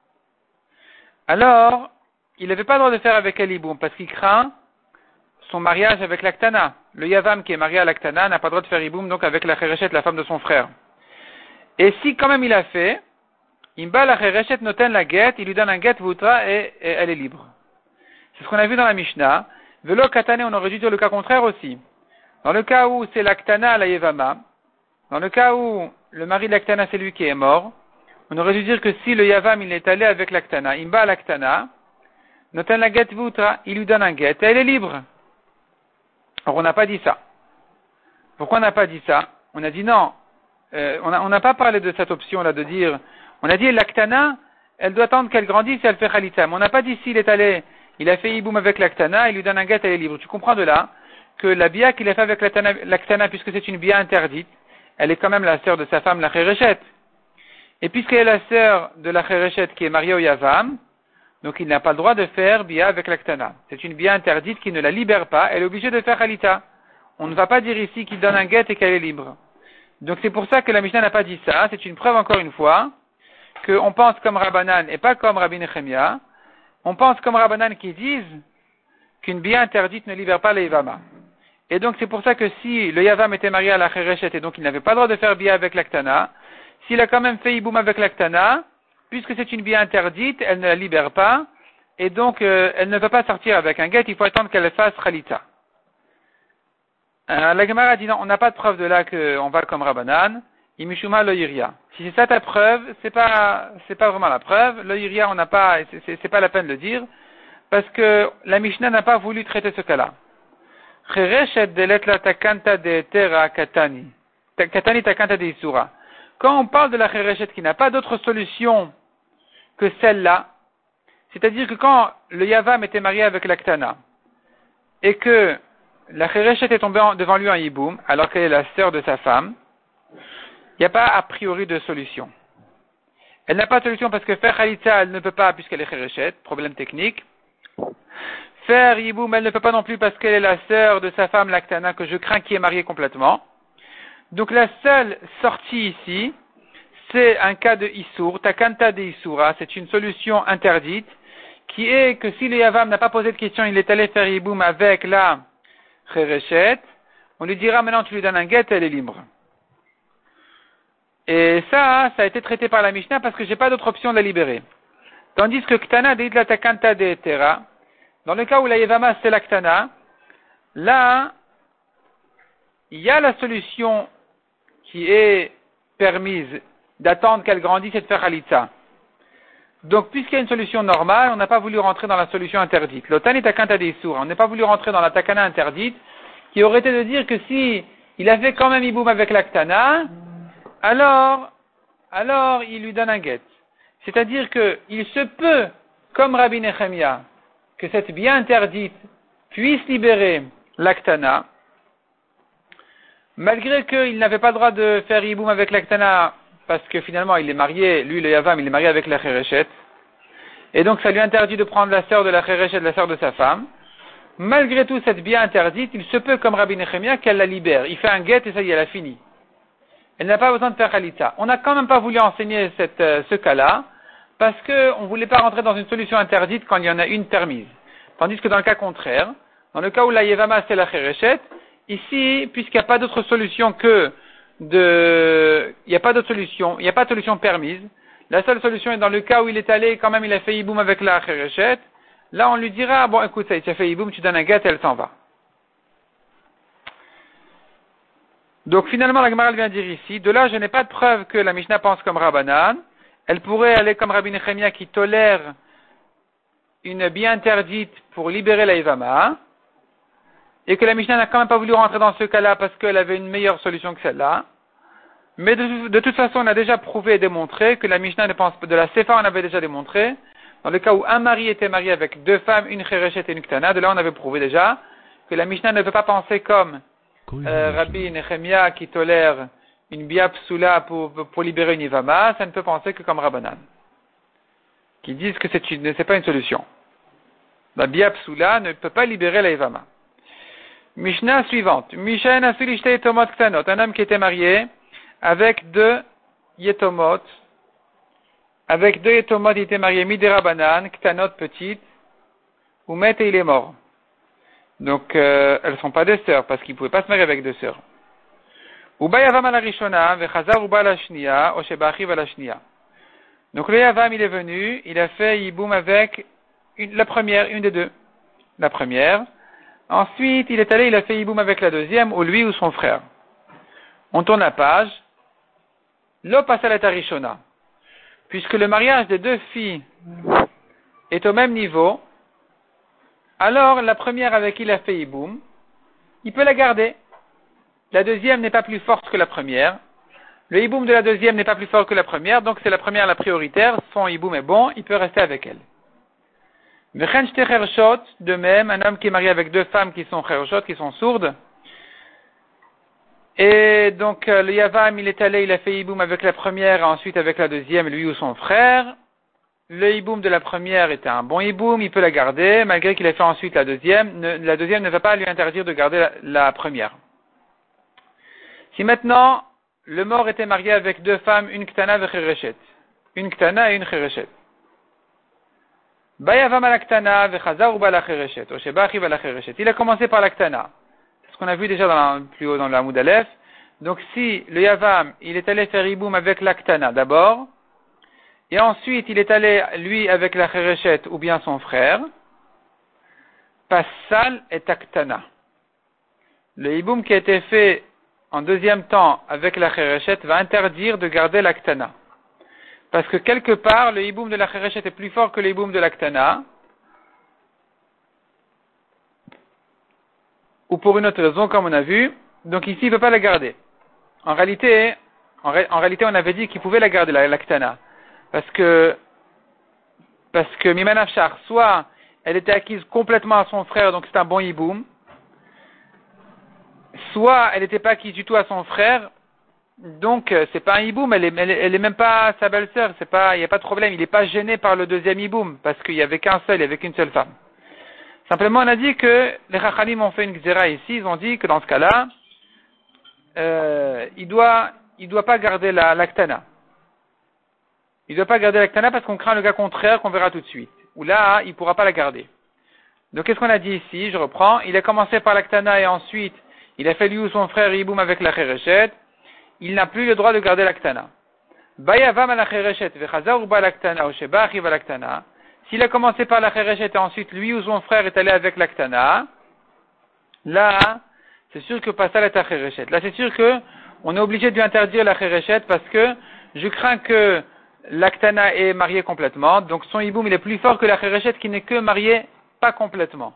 alors, il n'avait pas le droit de faire avec elle iboum, parce qu'il craint son mariage avec la ktana. Le yavam qui est marié à la ktana n'a pas le droit de faire iboum, donc avec la chereshet, la femme de son frère. Et si quand même il a fait, imba la chereshet noten la get, il lui donne un get vutra et, et elle est libre. C'est ce qu'on a vu dans la Mishnah. Velo katane, on aurait dû dire le cas contraire aussi. Dans le cas où c'est la ktana la yevama, dans le cas où le mari de la ktana c'est lui qui est mort, on aurait dû dire que si le yavam il est allé avec la ktana, imba la ktana, noten la get vutra, il lui donne un get et elle est libre. Alors on n'a pas dit ça. Pourquoi on n'a pas dit ça? On a dit non. Euh, on n'a on n'a pas parlé de cette option-là de dire, on a dit la ktana, elle doit attendre qu'elle grandisse et elle fait khalitza. Mais on n'a pas dit s'il est allé, il a fait iboum avec la ktana, il lui donne un get, elle est libre. Tu comprends de là que la bia qu'il a fait avec la ktana, la ktana, puisque c'est une bia interdite, elle est quand même la sœur de sa femme, la chereshet. Et puisqu'elle est la sœur de la chereshet qui est mariée au yavam, donc il n'a pas le droit de faire bia avec la ktana. C'est une bia interdite qui ne la libère pas, elle est obligée de faire khalitza. On ne va pas dire ici qu'il donne un get et qu'elle est libre. Donc c'est pour ça que la Mishnah n'a pas dit ça. C'est une preuve encore une fois qu'on pense comme Rabbanan et pas comme Rabbi Nechemia. On pense comme Rabbanan qui disent qu'une bia interdite ne libère pas le yavama. Et donc c'est pour ça que si le yavam était marié à la chereshet et donc il n'avait pas le droit de faire bia avec la ktana, s'il a quand même fait iboum avec la ktana, puisque c'est une bia interdite, elle ne la libère pas et donc euh, elle ne peut pas sortir avec un get. Il faut attendre qu'elle fasse khalitza. Euh, la Gemara dit non, on n'a pas de preuve de là qu'on va comme Rabbanan. Imishuma lo yiria. Si c'est ça ta preuve, c'est pas, c'est pas vraiment la preuve. Lo yiria, on n'a pas, c'est, c'est, c'est pas la peine de le dire, parce que la Mishnah n'a pas voulu traiter ce cas-là. Chereshet delet la takanta de tera katani. Katani takanta de isura. Quand on parle de la chereshet qui n'a pas d'autre solution que celle-là, c'est-à-dire que quand le yavam était marié avec la ktana, et que la chereshet est tombée devant lui en yiboum, alors qu'elle est la sœur de sa femme, il n'y a pas a priori de solution. Elle n'a pas de solution parce que faire khalitza, elle ne peut pas puisqu'elle est chereshet, problème technique. Faire yiboum, elle ne peut pas non plus parce qu'elle est la sœur de sa femme, l'aktana, que je crains qui est mariée complètement. Donc la seule sortie ici, c'est un cas de issour, takanta de issoura, c'est une solution interdite, qui est que si le yavam n'a pas posé de question, il est allé faire yiboum avec la chereshet, on lui dira maintenant tu lui donnes un get, elle est libre. Et ça, ça a été traité par la Mishnah parce que j'ai pas d'autre option de la libérer. Tandis que ktana de la takanta de tera, dans le cas où la yevama c'est la ktana, là, il y a la solution qui est permise d'attendre qu'elle grandisse et de faire khalitza. Donc, puisqu'il y a une solution normale, on n'a pas voulu rentrer dans la solution interdite. L'otani takanta de isura, on n'a pas voulu rentrer dans la takana interdite, qui aurait été de dire que si il avait quand même iboum avec la ktana, alors, alors il lui donne un get. C'est-à-dire que il se peut, comme Rabbi Nechemia, que cette bia interdite puisse libérer l'aktana, malgré qu'il n'avait pas le droit de faire yiboum avec l'aktana, parce que finalement il est marié, lui le yavam, il est marié avec la chereshet, et donc ça lui interdit de prendre la sœur de la chereshet, la sœur de sa femme. Malgré tout cette bia interdite, il se peut, comme Rabbi Nechemia, qu'elle la libère. Il fait un get et ça y est, elle a fini. Elle n'a pas besoin de faire khalitza. On n'a quand même pas voulu enseigner cette, euh, ce cas-là, parce qu'on ne voulait pas rentrer dans une solution interdite quand il y en a une permise. Tandis que dans le cas contraire, dans le cas où la yevama c'est la chereshet, ici, puisqu'il n'y a pas d'autre solution que de, il n'y a pas d'autre solution, il n'y a pas de solution permise, la seule solution est dans le cas où il est allé, quand même il a fait yiboum avec la chereshet, là on lui dira, bon écoute, ça, tu as fait yiboum, tu donnes un get et elle s'en va. Donc finalement la Gemara vient dire ici, de là je n'ai pas de preuve que la Mishnah pense comme Rabbanan, elle pourrait aller comme Rabbi Nechemia qui tolère une bia interdite pour libérer la yevama, et que la Mishnah n'a quand même pas voulu rentrer dans ce cas-là parce qu'elle avait une meilleure solution que celle-là. Mais de, de toute façon, on a déjà prouvé et démontré que la Mishnah ne pense pas, de la Sefa on avait déjà démontré, dans le cas où un mari était marié avec deux femmes, une chereshet et une ktana, de là on avait prouvé déjà que la Mishnah ne peut pas penser comme euh, Rabbi Nechemia qui tolère une bia psula pour, pour libérer une ivama, ça ne peut penser que comme Rabbanan, qui disent que c'est une, c'est pas une solution. La bia psula ne peut pas libérer la ivama. Mishnah suivante. Mishnah nasulishte yetomot ktanot. Un homme qui était marié avec deux yetomot. Avec deux yetomot, il était marié midi Rabbanan, ktanot petite, ou met et il est mort. Donc, euh, elles ne sont pas des sœurs, parce qu'il ne pouvait pas se marier avec deux sœurs. Uba yavam ala rishona, vechazar uba la shnia, o shebachiv ala shnia. Donc, le yavam, il est venu, il a fait yiboum avec une, la première, une des deux. La première. Ensuite, il est allé, il a fait yiboum avec la deuxième, ou lui ou son frère. On tourne la page. Lo pasalet arishona. Puisque le mariage des deux filles est au même niveau, alors la première avec qui il a fait yiboum, il peut la garder. La deuxième n'est pas plus forte que la première. Le yiboum de la deuxième n'est pas plus fort que la première, donc c'est la première la prioritaire. Son yiboum est bon, il peut rester avec elle. Vechen shte chershot, de même, un homme qui est marié avec deux femmes qui sont chershot, qui sont sourdes. Et donc le yavam, il est allé, il a fait yiboum avec la première, et ensuite avec la deuxième, lui ou son frère. Le hiboum de la première était un bon hiboum, il peut la garder, malgré qu'il ait fait ensuite la deuxième. Ne, la deuxième ne va pas lui interdire de garder la, la première. Si maintenant, le mort était marié avec deux femmes, une ktana et chereshet. Une ktana et une chereshet. Bayavam ala ktana vechazar uba la chereshet. Oshebachiv ala chereshet. Il a commencé par la ktana. C'est ce qu'on a vu déjà dans la, plus haut dans la Amoud Aleph. Donc si le yavam, il est allé faire hiboum avec la ktana d'abord, et ensuite, il est allé, lui, avec la chereshet ou bien son frère. Passal et aktana. Le hiboum qui a été fait en deuxième temps avec la chereshet va interdire de garder l'aktana. Parce que quelque part, le hiboum de la chereshet est plus fort que le hiboum de l'aktana. Ou pour une autre raison, comme on a vu. Donc ici, il ne peut pas la garder. En réalité, en, ré, en réalité, on avait dit qu'il pouvait la garder, l'aktana. Parce que, parce que Mimanafchar, soit elle était acquise complètement à son frère, donc c'est un bon hiboum, soit elle n'était pas acquise du tout à son frère, donc c'est pas un hiboum, elle est, elle est, elle est même pas sa belle-sœur, c'est pas, il n'y a pas de problème, il n'est pas gêné par le deuxième hiboum, parce qu'il n'y avait qu'un seul, il n'y avait qu'une seule femme. Simplement, on a dit que les Chachanim ont fait une xéra ici, ils ont dit que dans ce cas-là, euh, il doit, il doit pas garder la, l'aktana. Il ne doit pas garder la ktana parce qu'on craint le cas contraire qu'on verra tout de suite. Ou là, il ne pourra pas la garder. Donc, qu'est-ce qu'on a dit ici? Je reprends. Il a commencé par la ktana et ensuite, il a fait lui ou son frère yiboum avec la chereshet. Il n'a plus le droit de garder la ktana. Bayavam ala chereshet vechazar uba la ktana ou sheba achiv ala ktana. S'il a commencé par la chereshet et ensuite lui ou son frère est allé avec la ktana, là, c'est sûr que passal est à chereshet. Là, c'est sûr que on est obligé de lui interdire la chereshet parce que je crains que l'aktana est marié complètement, donc son hiboum il est plus fort que la chereshet qui n'est que marié pas complètement.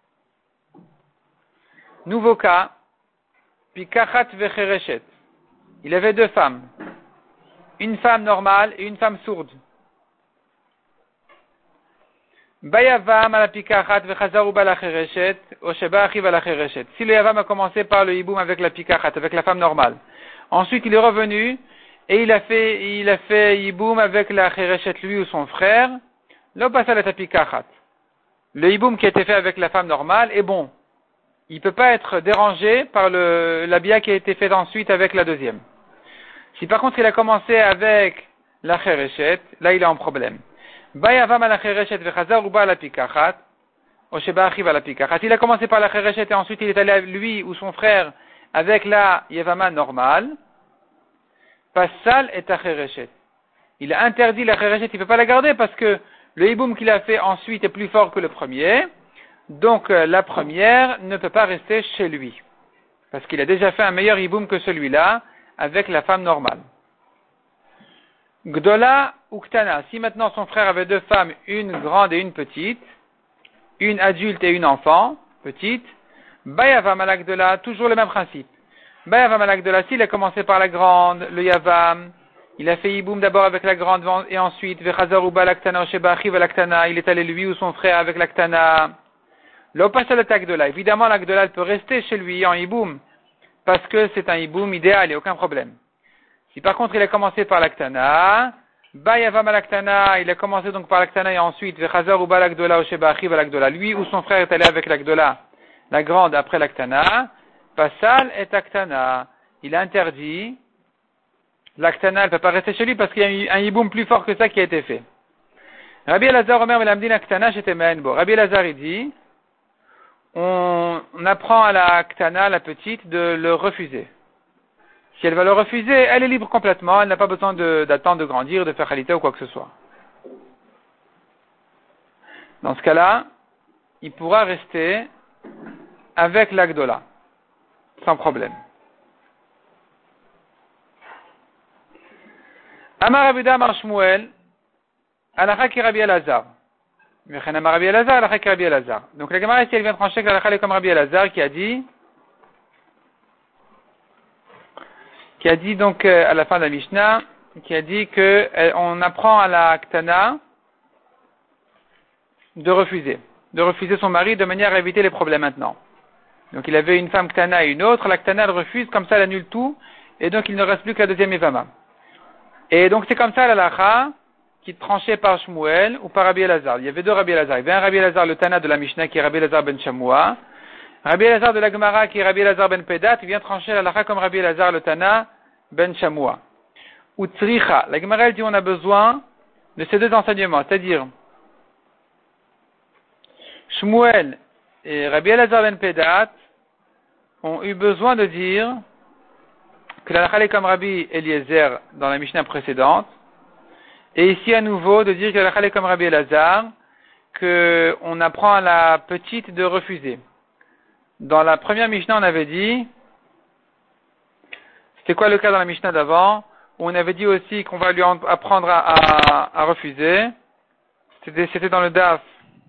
Nouveau cas, pikachat vechereshet. Il avait deux femmes, une femme normale et une femme sourde. Bayavam ala pikachat vechazar uba la chereshet, o sheba achiv ala chereshet. Si le yavam a commencé par le hiboum avec la pikachat, avec la femme normale, ensuite il est revenu et il a fait, il a fait yiboum avec la chereshet lui ou son frère. Lo pasal et apikachat. Le yiboum qui a été fait avec la femme normale est bon. Il ne peut pas être dérangé par le, la bia qui a été faite ensuite avec la deuxième. Si par contre il a commencé avec la chereshet, là il est en problème. Bayavam ala chereshet vechazar uba ala pikachat, o sheba achiv ala pikachat. Il a commencé par la chereshet et ensuite il est allé lui ou son frère avec la yevama normale. Passal et à chereshet. Il a interdit la chereshet, il ne peut pas la garder parce que le hiboum qu'il a fait ensuite est plus fort que le premier. Donc euh, la première ne peut pas rester chez lui. Parce qu'il a déjà fait un meilleur hiboum que celui-là avec la femme normale. Gdola ou ktana. Si maintenant son frère avait deux femmes, une grande et une petite, une adulte et une enfant, petite, bayavam ala gdola, toujours le même principe. Bayavam ala gdola, s'il a commencé par la grande, le yavam, il a fait yiboum d'abord avec la grande et ensuite, vechazar uba la ktana, sheba achiv ala ktana, il est allé lui ou son frère avec la ktana. L'opasal Agdola. Évidemment, l'Agdola, elle peut rester chez lui en hiboum, parce que c'est un hiboum idéal, il n'y a aucun problème. Si par contre il a commencé par l'Aktana, Bayavam l'Aktana, il a commencé donc par l'Aktana et ensuite, Vechazar ou Balagdola ou Sheba Achiv l'Agdola, lui ou son frère est allé avec l'Agdola, la grande après l'Aktana, Pasal et Aktana. Il a interdit, l'Aktana, elle ne peut pas rester chez lui parce qu'il y a un hiboum plus fort que ça qui a été fait. Rabbi Elazar Omer Melamdin Aktana j'étais Menbo. Rabbi Elazar il dit, on, on apprend à la Aktana, la petite, de le refuser. Si elle va le refuser, elle est libre complètement, elle n'a pas besoin de, d'attendre de grandir, de faire qualité ou quoi que ce soit. Dans ce cas-là, il pourra rester avec l'Agdola, sans problème. Amar Abuda Amar Shmuel, Alakha ki Rabbi Elazar. Mechen Amar Rabbi Elazar, Alakha ki Rabbi Elazar. Donc la Gemara ici, elle vient trancher que l'Alakha est comme Rabbi Elazar qui a dit, qui a dit donc euh, à la fin de la Mishnah, qui a dit que euh, on apprend à la Ktana de refuser, de refuser son mari de manière à éviter les problèmes maintenant. Donc il avait une femme Ktana et une autre, la Ktana elle refuse, comme ça elle annule tout, et donc il ne reste plus que la deuxième Evama. Et donc c'est comme ça l'Alacha qui tranchait par Shmuel ou par Rabbi Elazar. Il y avait deux Rabbi Elazar. Il y avait un Rabbi Elazar, le Tana de la Mishnah qui est Rabbi Elazar ben Shamoua. Rabbi Elazar de la Gemara qui est Rabbi Elazar ben Pedat, il vient trancher l'Alacha comme Rabbi Elazar le Tana ben Shamoua. Ou Tzricha. La Gemara elle dit on a besoin de ces deux enseignements, c'est-à-dire Shmuel et Rabbi Elazar ben Pedat ont eu besoin de dire que l'Alacha est comme Rabbi Eliezer dans la Mishnah précédente, et ici à nouveau de dire que l'Alacha est comme Rabbi Elazar, qu'on apprend à la petite de refuser. Dans la première Mishnah, on avait dit, c'était quoi le cas dans la Mishnah d'avant, où on avait dit aussi qu'on va lui apprendre à, à, à refuser. C'était, c'était dans le Daf.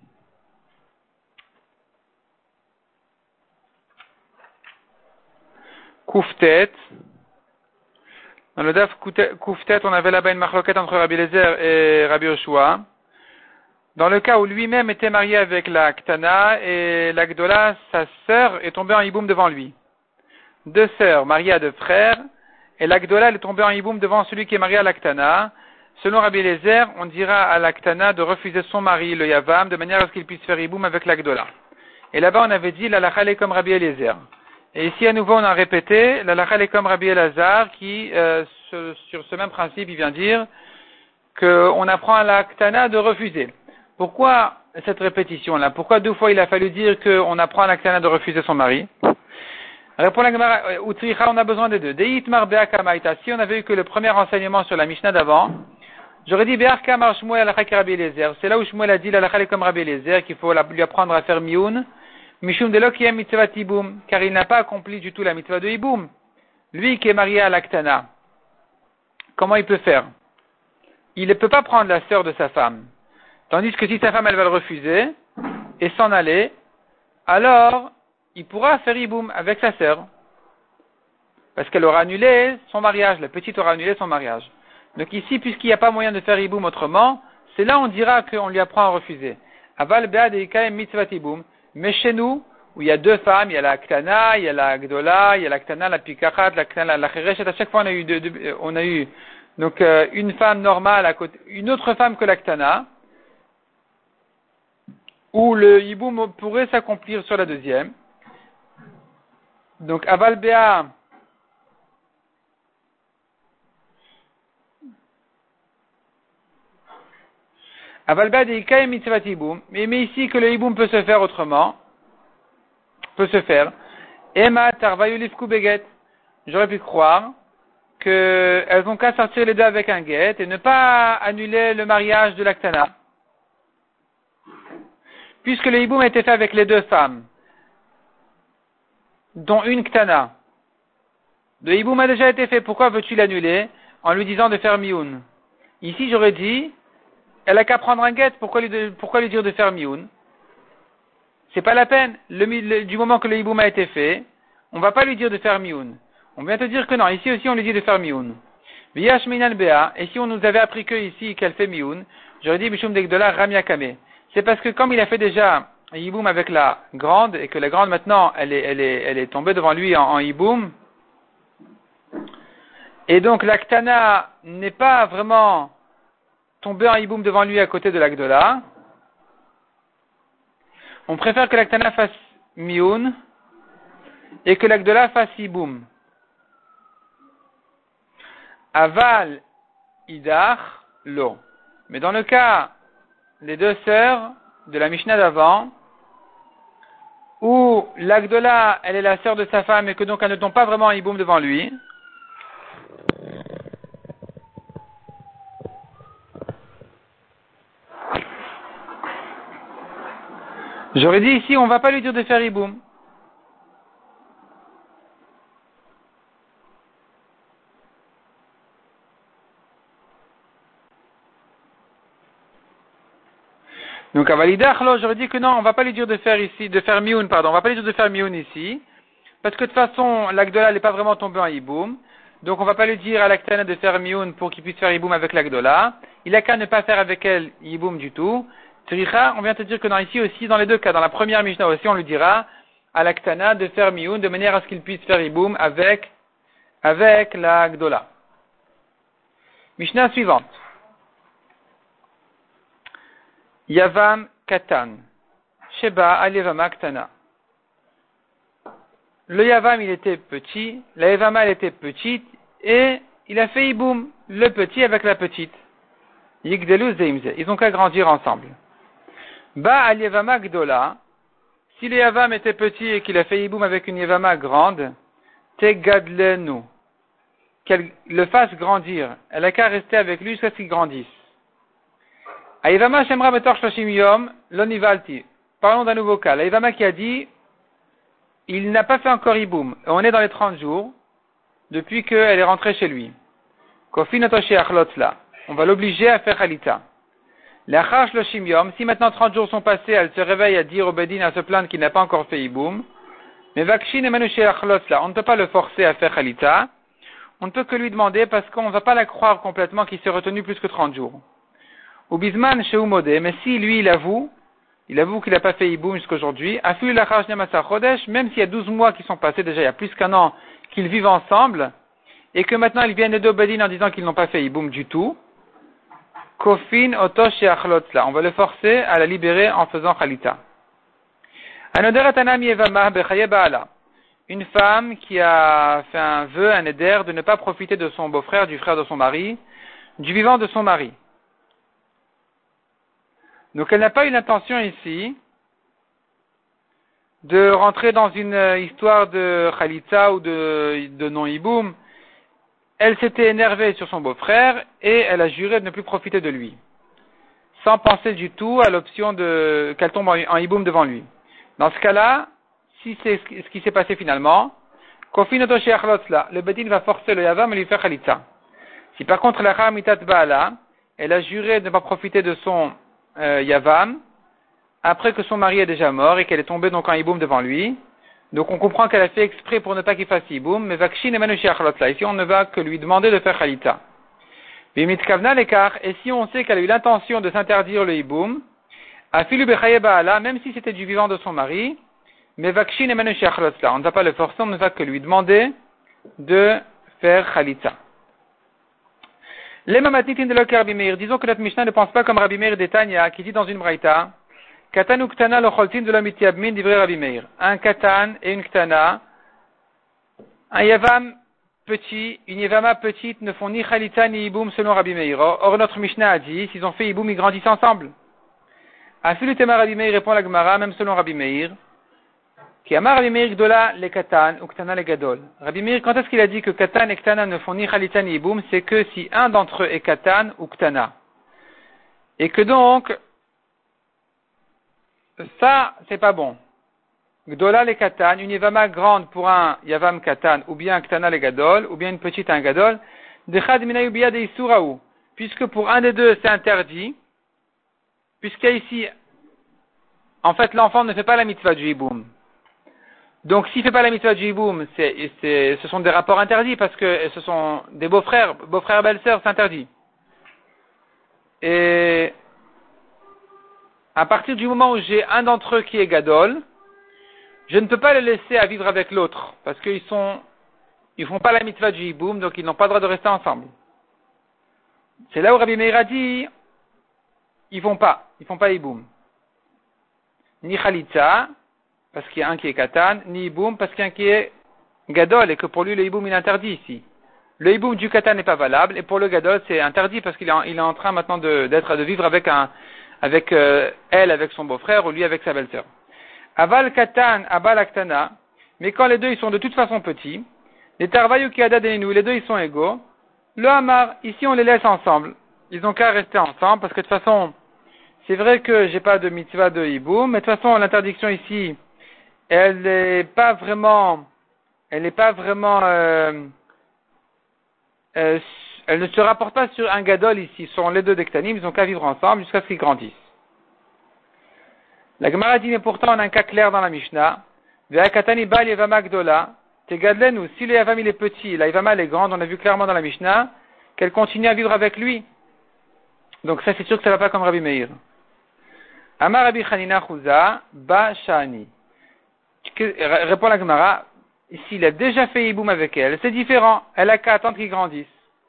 Kouftet. Dans le Daf Kouftet, on avait là-bas une marloquette entre Rabbi Eliezer et Rabbi Yoshua. Dans le cas où lui-même était marié avec la Ktana et la Gdola, sa sœur est tombée en hiboum devant lui. Deux sœurs mariées à deux frères, et la Gdola elle est tombée en hiboum devant celui qui est marié à la Ktana. Selon Rabbi Eliezer, on dira à la Ktana de refuser son mari, le Yavam, de manière à ce qu'il puisse faire hiboum avec la Gdola. Et là-bas, on avait dit la Lacha est comme Rabbi Eliezer. Et ici, à nouveau, on a répété la Lacha est comme Rabbi Elazar, qui, euh, sur, sur ce même principe, il vient dire qu'on apprend à la Ktana de refuser. Pourquoi cette répétition-là? Pourquoi deux fois il a fallu dire qu'on apprend à la Ktana de refuser son mari? Répond la Gemara, Utricha, on a besoin des deux. Deitmar be'akamaita. Si on avait eu que le premier enseignement sur la Mishnah d'avant, j'aurais dit be'akamar Shmuel alakha ki Rabbi Eliezer. C'est là où Shmuel a dit la lacha comme Rabbi Eliezer, qu'il faut lui apprendre à faire mioun. Mishum de l'okiem mitzvah tiboum, car il n'a pas accompli du tout la mitzvah de hiboum. Lui qui est marié à la Ktana, comment il peut faire? Il ne peut pas prendre la sœur de sa femme. Tandis que si sa femme elle va le refuser et s'en aller, alors il pourra faire hiboum avec sa sœur. Parce qu'elle aura annulé son mariage, la petite aura annulé son mariage. Donc ici, puisqu'il n'y a pas moyen de faire hiboum autrement, c'est là où on dira qu'on lui apprend à refuser. Aval be'ad eikaim mitzvah hiboum. Mais chez nous, où il y a deux femmes, il y a la Ktana, il y a la Gdola, il y a la Ktana, la Pikachat, la Ktana, la Chereshet, à chaque fois on a eu deux, deux, on a eu donc euh, une femme normale à côté, une autre femme que la Ktana, où le hiboum pourrait s'accomplir sur la deuxième. Donc Aval Bea Aval Bea de Ikaim mitzvah hiboum, mais mais ici que le hiboum peut se faire autrement, peut se faire. Emma Tarvayulifku Beget. J'aurais pu croire qu'elles ont qu'à sortir les deux avec un guet et ne pas annuler le mariage de la Ktana. Puisque le hiboum a été fait avec les deux femmes, dont une Ktana. Le hiboum a déjà été fait, pourquoi veux-tu l'annuler en lui disant de faire mioun? Ici j'aurais dit, elle a qu'à prendre un guet, pourquoi lui, pourquoi lui dire de faire mioun? C'est pas la peine. Le, le, du moment que le hiboum a été fait, on va pas lui dire de faire mioun. On vient te dire que non. Ici aussi, on lui dit de faire mioun. Viyash minan bea. Et si on nous avait appris que ici qu'elle fait mioun, j'aurais dit mishum degdola ramyakame. C'est parce que comme il a fait déjà Yiboum avec la grande, et que la grande maintenant, elle est, elle est, elle est tombée devant lui en, en Yiboum, et donc la Ktana n'est pas vraiment tombée en Yiboum devant lui à côté de la Gdola, on préfère que la Ktana fasse Mioun, et que la Gdola fasse Yiboum. Aval, Idar, Lo. Mais dans le cas des deux sœurs de la Mishnah d'avant, où l'Agdola, elle est la sœur de sa femme et que donc elle ne tombe pas vraiment en hiboum devant lui, j'aurais dit ici, on ne va pas lui dire de faire hiboum. Donc à Validachlo, j'aurais dit que non, on ne va pas lui dire de faire ici, de faire mioun, pardon, on ne va pas lui dire de faire mioun ici, parce que de toute façon, l'Agdola n'est pas vraiment tombée en hiboum, donc on ne va pas lui dire à l'Aktana de faire mioun pour qu'il puisse faire hiboum avec l'Agdola. Il a qu'à ne pas faire avec elle hiboum du tout. Tricha, on vient te dire que dans ici aussi, dans les deux cas, dans la première Mishnah aussi, on lui dira à l'Aktana de faire mioun de manière à ce qu'il puisse faire hiboum avec, avec l'Agdola. Mishnah suivante. Yavam Katan. Sheba Alevama Ktana. Le Yavam, il était petit, la Evama, elle était petite, et il a fait Iboum, le petit avec la petite. Yigdelu Zeimze. Ils ont qu'à grandir ensemble. Ba Alevama Gdola. Si le Yavam était petit et qu'il a fait Iboum avec une Yevama grande, Tegadlenu. Qu'elle le fasse grandir. Elle a qu'à rester avec lui jusqu'à ce qu'il grandisse. Aïvama Shemra Betor Shloshim Yom, Lonivalti. Parlons d'un nouveau cas. L'Aïvama qui a dit, il n'a pas fait encore Iboum. On est dans les trente jours, depuis qu'elle est rentrée chez lui. Kofi Notoshi Achlotla. On va l'obliger à faire Khalita. L'Achar Shloshim Yom, si maintenant trente jours sont passés, elle se réveille à dire au Bedin, à se plaindre qu'il n'a pas encore fait Iboum. Mais Vakshin et Manushi Achlotla. On ne peut pas le forcer à faire Khalita. On ne peut que lui demander parce qu'on ne va pas la croire complètement qu'il s'est retenu plus que trente jours. Ou Bisman chez Umodé, mais si lui il avoue, il avoue qu'il n'a pas fait Iboum jusqu'aujourd'hui, Afil Lachar Shnemasa Chodesh, même s'il y a douze mois qui sont passés déjà, il y a plus qu'un an qu'ils vivent ensemble, et que maintenant ils viennent de Bedin en disant qu'ils n'ont pas fait Iboum du tout, Kofin Otosh et Achlotla, on va le forcer à la libérer en faisant Khalita. Anoderet Anam Yevama Bechaye Baala, une femme qui a fait un vœu, un éder, de ne pas profiter de son beau-frère, du frère de son mari, du vivant de son mari. Donc elle n'a pas eu l'intention ici de rentrer dans une histoire de Khalitza ou de, de non-Iboum. Elle s'était énervée sur son beau-frère et elle a juré de ne plus profiter de lui, sans penser du tout à l'option de qu'elle tombe en, en Iboum devant lui. Dans ce cas-là, si c'est ce qui s'est passé finalement, le Bedin va forcer le Yavam à lui faire Khalitza. Si par contre la Khamitat Baala, elle a juré de ne pas profiter de son Euh, Yavam, après que son mari est déjà mort et qu'elle est tombée donc en Iboum devant lui. Donc on comprend qu'elle a fait exprès pour ne pas qu'il fasse Iboum, mais Vakshin et Manushi Achlotla. Ici on ne va que lui demander de faire Khalita. Bimitkavna l'écart, et si on sait qu'elle a eu l'intention de s'interdire le Iboum, Afilu Bechaye Baala, même si c'était du vivant de son mari, mais Vakshin et Manushi Achlotla. On ne va pas le forcer, on ne va que lui demander de faire Khalita. Les mamatnitin de l'Okar Rabbi Meir, disons que notre Mishnah ne pense pas comme Rabbi Meir d'Etania, qui dit dans une braïta, Katan ou Ktana lo choltin de l'omitiabmin d'ivrei Rabbi Meir. Un Katan et une Ktana, un Yavam petit, une Yavama petite ne font ni Khalita ni Iboum selon Rabbi Meir. Or notre Mishnah a dit, s'ils ont fait Iboum, ils grandissent ensemble. Afilu tema Rabbi Meir répond la Gemara, même selon Rabbi Meir, qui amar Rabbi Meir gdola le Katan ou Ktana le Gadol. Rabbi Meir, quand est-ce qu'il a dit que Katan et Ktana ne font ni Khalita ni Iboum? C'est que si un d'entre eux est Katan ou Ktana. Et que donc, ça, c'est pas bon. Gdola le Katan, une Yavama grande pour un Yavam Katan, ou bien un Ktana le Gadol, ou bien une petite un Gadol, Dechad minayu biya de Isuraou. Puisque pour un des deux, c'est interdit, puisqu'il y a ici, en fait, l'enfant ne fait pas la mitzvah du Iboum. Donc, s'il ne fait pas la mitzvah du Iboum, c'est, c'est, ce sont des rapports interdits parce que ce sont des beaux-frères, beaux-frères, belles-sœurs, c'est interdit. Et à partir du moment où j'ai un d'entre eux qui est gadol, je ne peux pas le laisser à vivre avec l'autre, parce qu'ils sont, ils font pas la mitzvah du hiboum, donc ils n'ont pas le droit de rester ensemble. C'est là où Rabbi Meir a dit, ils vont pas, ils font pas hiboum. Ni chalitza, parce qu'il y a un qui est katan, ni hiboum, parce qu'il y a un qui est gadol, et que pour lui le hiboum il est interdit ici. Le hiboum du katan n'est pas valable, et pour le gadol c'est interdit, parce qu'il est en, il est en train maintenant de, d'être, de vivre avec un, avec euh, elle, avec son beau-frère, ou lui avec sa belle-sœur. Aval katan, abal aktana, mais quand les deux ils sont de toute façon petits, les tarvayu ki adadenu, les deux ils sont égaux, le hamar, ici on les laisse ensemble. Ils ont qu'à rester ensemble, parce que de toute façon, c'est vrai que j'ai pas de mitzvah de hiboum, mais de toute façon l'interdiction ici, elle n'est pas vraiment, elle n'est pas vraiment, euh, euh, elle ne se rapporte pas sur un gadol ici. Ce sont les deux dektanim, ils ont qu'à vivre ensemble jusqu'à ce qu'ils grandissent. La Gemara dit, mais pourtant on a un cas clair dans la Mishnah. Ve'akatani bal yevama gdola. Tegadlenu, si le yavam il est petit, la yevama elle est grande, on a vu clairement dans la Mishnah qu'elle continue à vivre avec lui. Donc ça c'est sûr que ça va pas comme Rabbi Meir. Amar Rabbi Chanina Chouza, ba shani. Répond la Gemara, ici il a déjà fait hiboum avec elle, c'est différent, elle a qu'à attendre qu'il grandisse.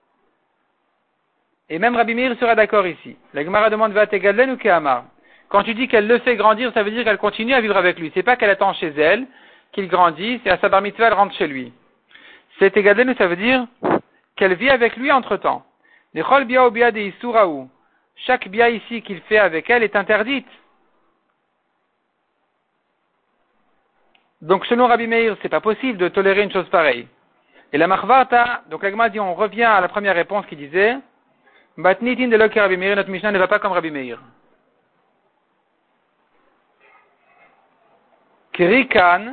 Et même Rabbi Meir sera d'accord ici. La Gemara demande, va tegadlen ou ke'amar. Quand tu dis qu'elle le fait grandir, ça veut dire qu'elle continue à vivre avec lui. C'est pas qu'elle attend chez elle, qu'il grandisse, et à sa bar mitzvah, elle rentre chez lui. C'est tegadlen, ça veut dire qu'elle vit avec lui entre temps. Nechol bia ou bia de isuraou. Chaque bia ici qu'il fait avec elle est interdite. Donc selon Rabbi Meir, c'est pas possible de tolérer une chose pareille. Et la marvata, donc la Gemara dit, on revient à la première réponse qui disait, batnitin de l'ok Rabbi Meir, notre Mishnah ne va pas comme Rabbi Meir. Kirikan,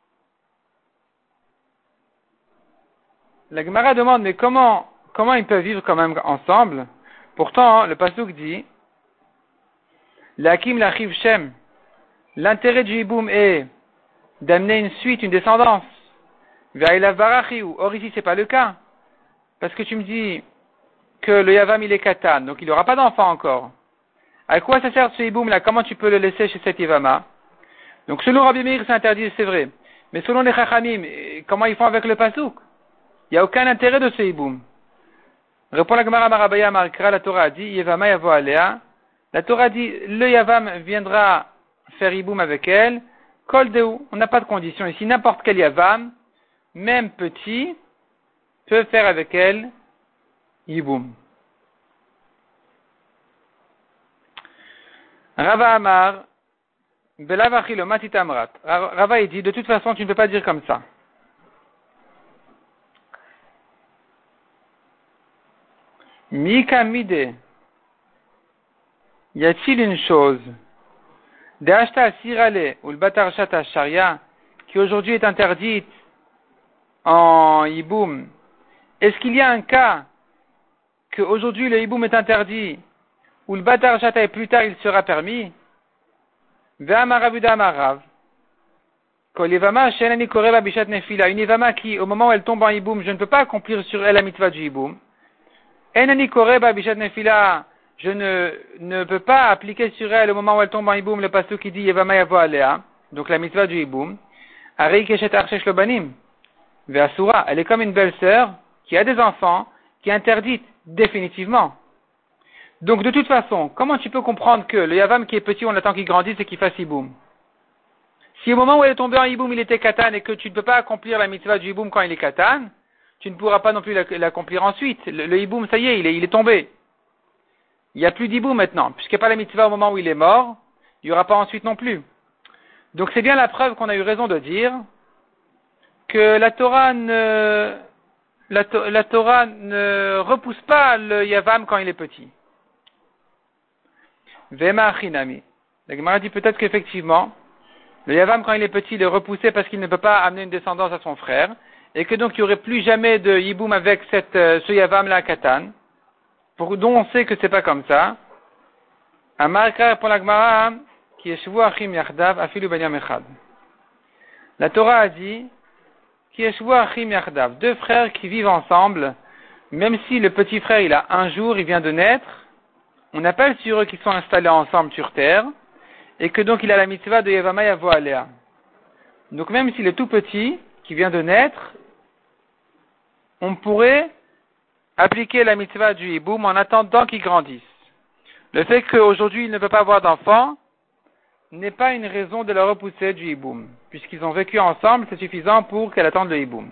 la Gemara demande, mais comment, comment ils peuvent vivre quand même ensemble? Pourtant, le pasuk dit, l'hakim l'achiv shem, l'intérêt du hiboum est d'amener une suite, une descendance. Ve'ailav barachiou. Or ici, c'est pas le cas. Parce que tu me dis que le yavam, il est katan, donc il n'aura pas d'enfant encore. À quoi ça sert ce hiboum là? Comment tu peux le laisser chez cet yavama? Donc selon Rabbi Meir, c'est interdit, c'est vrai. Mais selon les chachamim, comment ils font avec le pasuk? Il n'y a aucun intérêt de ce hiboum. Répond la Gemara Marabaya Markra, la Torah a dit, Yevama yavo alea. La Torah dit, le yavam viendra faire hiboum avec elle. Kol deu, on n'a pas de condition ici. N'importe quel yavam, même petit, peut faire avec elle hiboum. Rava Amar, Belavachi lo matit amrat. Rava il dit, de toute façon, tu ne peux pas dire comme ça. Mika mide. Y a-t-il une chose, De'ashta sirale ou le batarshata sharia, qui aujourd'hui est interdite en hiboum? Est-ce qu'il y a un cas que aujourd'hui le hiboum est interdit, ou le batarshata et plus tard il sera permis? Ve'amaravuda amarav. Kol yevama shenani koreva bishat nefila. Une yevama qui, au moment où elle tombe en hiboum, je ne peux pas accomplir sur elle la mitzvah du hiboum. Enani koreba bishat nefila. Je ne, ne peux pas appliquer sur elle au moment où elle tombe en hiboum le pasuk qui dit yevama yavo alea. Donc la mitzvah du hiboum. Arei keshet archesh lobanim. Ve'asura. Elle est comme une belle-sœur qui a des enfants, qui est interdite définitivement. Donc de toute façon, comment tu peux comprendre que le yavam qui est petit, on attend qu'il grandisse et qu'il fasse hiboum? Si au moment où elle est tombée en hiboum, il était katan et que tu ne peux pas accomplir la mitzvah du hiboum quand il est katan, tu ne pourras pas non plus l'accomplir ensuite. Le, le hiboum, ça y est, il est, il est tombé. Il n'y a plus d'hiboum maintenant. Puisqu'il n'y a pas la mitzvah au moment où il est mort, il n'y aura pas ensuite non plus. Donc c'est bien la preuve qu'on a eu raison de dire que la Torah ne, la, la Torah ne repousse pas le yavam quand il est petit. Vema achinami. La Gemara dit peut-être qu'effectivement, le yavam quand il est petit, il est repoussé parce qu'il ne peut pas amener une descendance à son frère, et que donc il n'y aurait plus jamais de hiboum avec cette, euh, ce yavam là katan, pour, dont on sait que c'est pas comme ça. Amarka pour la Gemara, qui est shvu achim yachdav afilu banyam echad. La Torah a dit, qui est shvu achim yachdav, deux frères qui vivent ensemble, même si le petit frère il a un jour, il vient de naître, on appelle sur eux qui sont installés ensemble sur terre, et que donc il a la mitzvah de Yevama Yavo Alea. Donc même s'il est tout petit, qui vient de naître, on pourrait appliquer la mitzvah du hiboum en attendant qu'il grandisse. Le fait qu'aujourd'hui il ne peut pas avoir d'enfant n'est pas une raison de le repousser du hiboum. Puisqu'ils ont vécu ensemble, c'est suffisant pour qu'elle attende le hiboum.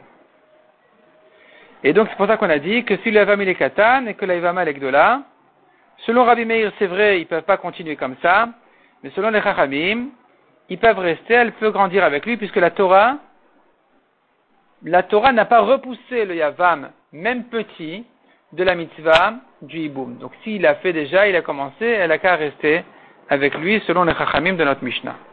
Et donc c'est pour ça qu'on a dit que si le Yevama il est katan et que la Yevama est gdola, selon Rabbi Meir, c'est vrai, ils ne peuvent pas continuer comme ça, mais selon les Chachamim, ils peuvent rester, elle peut grandir avec lui, puisque la Torah, la Torah n'a pas repoussé le Yavam, même petit, de la mitzvah du hiboum. Donc s'il a fait déjà, il a commencé, elle a qu'à rester avec lui, selon les Chachamim de notre Mishnah.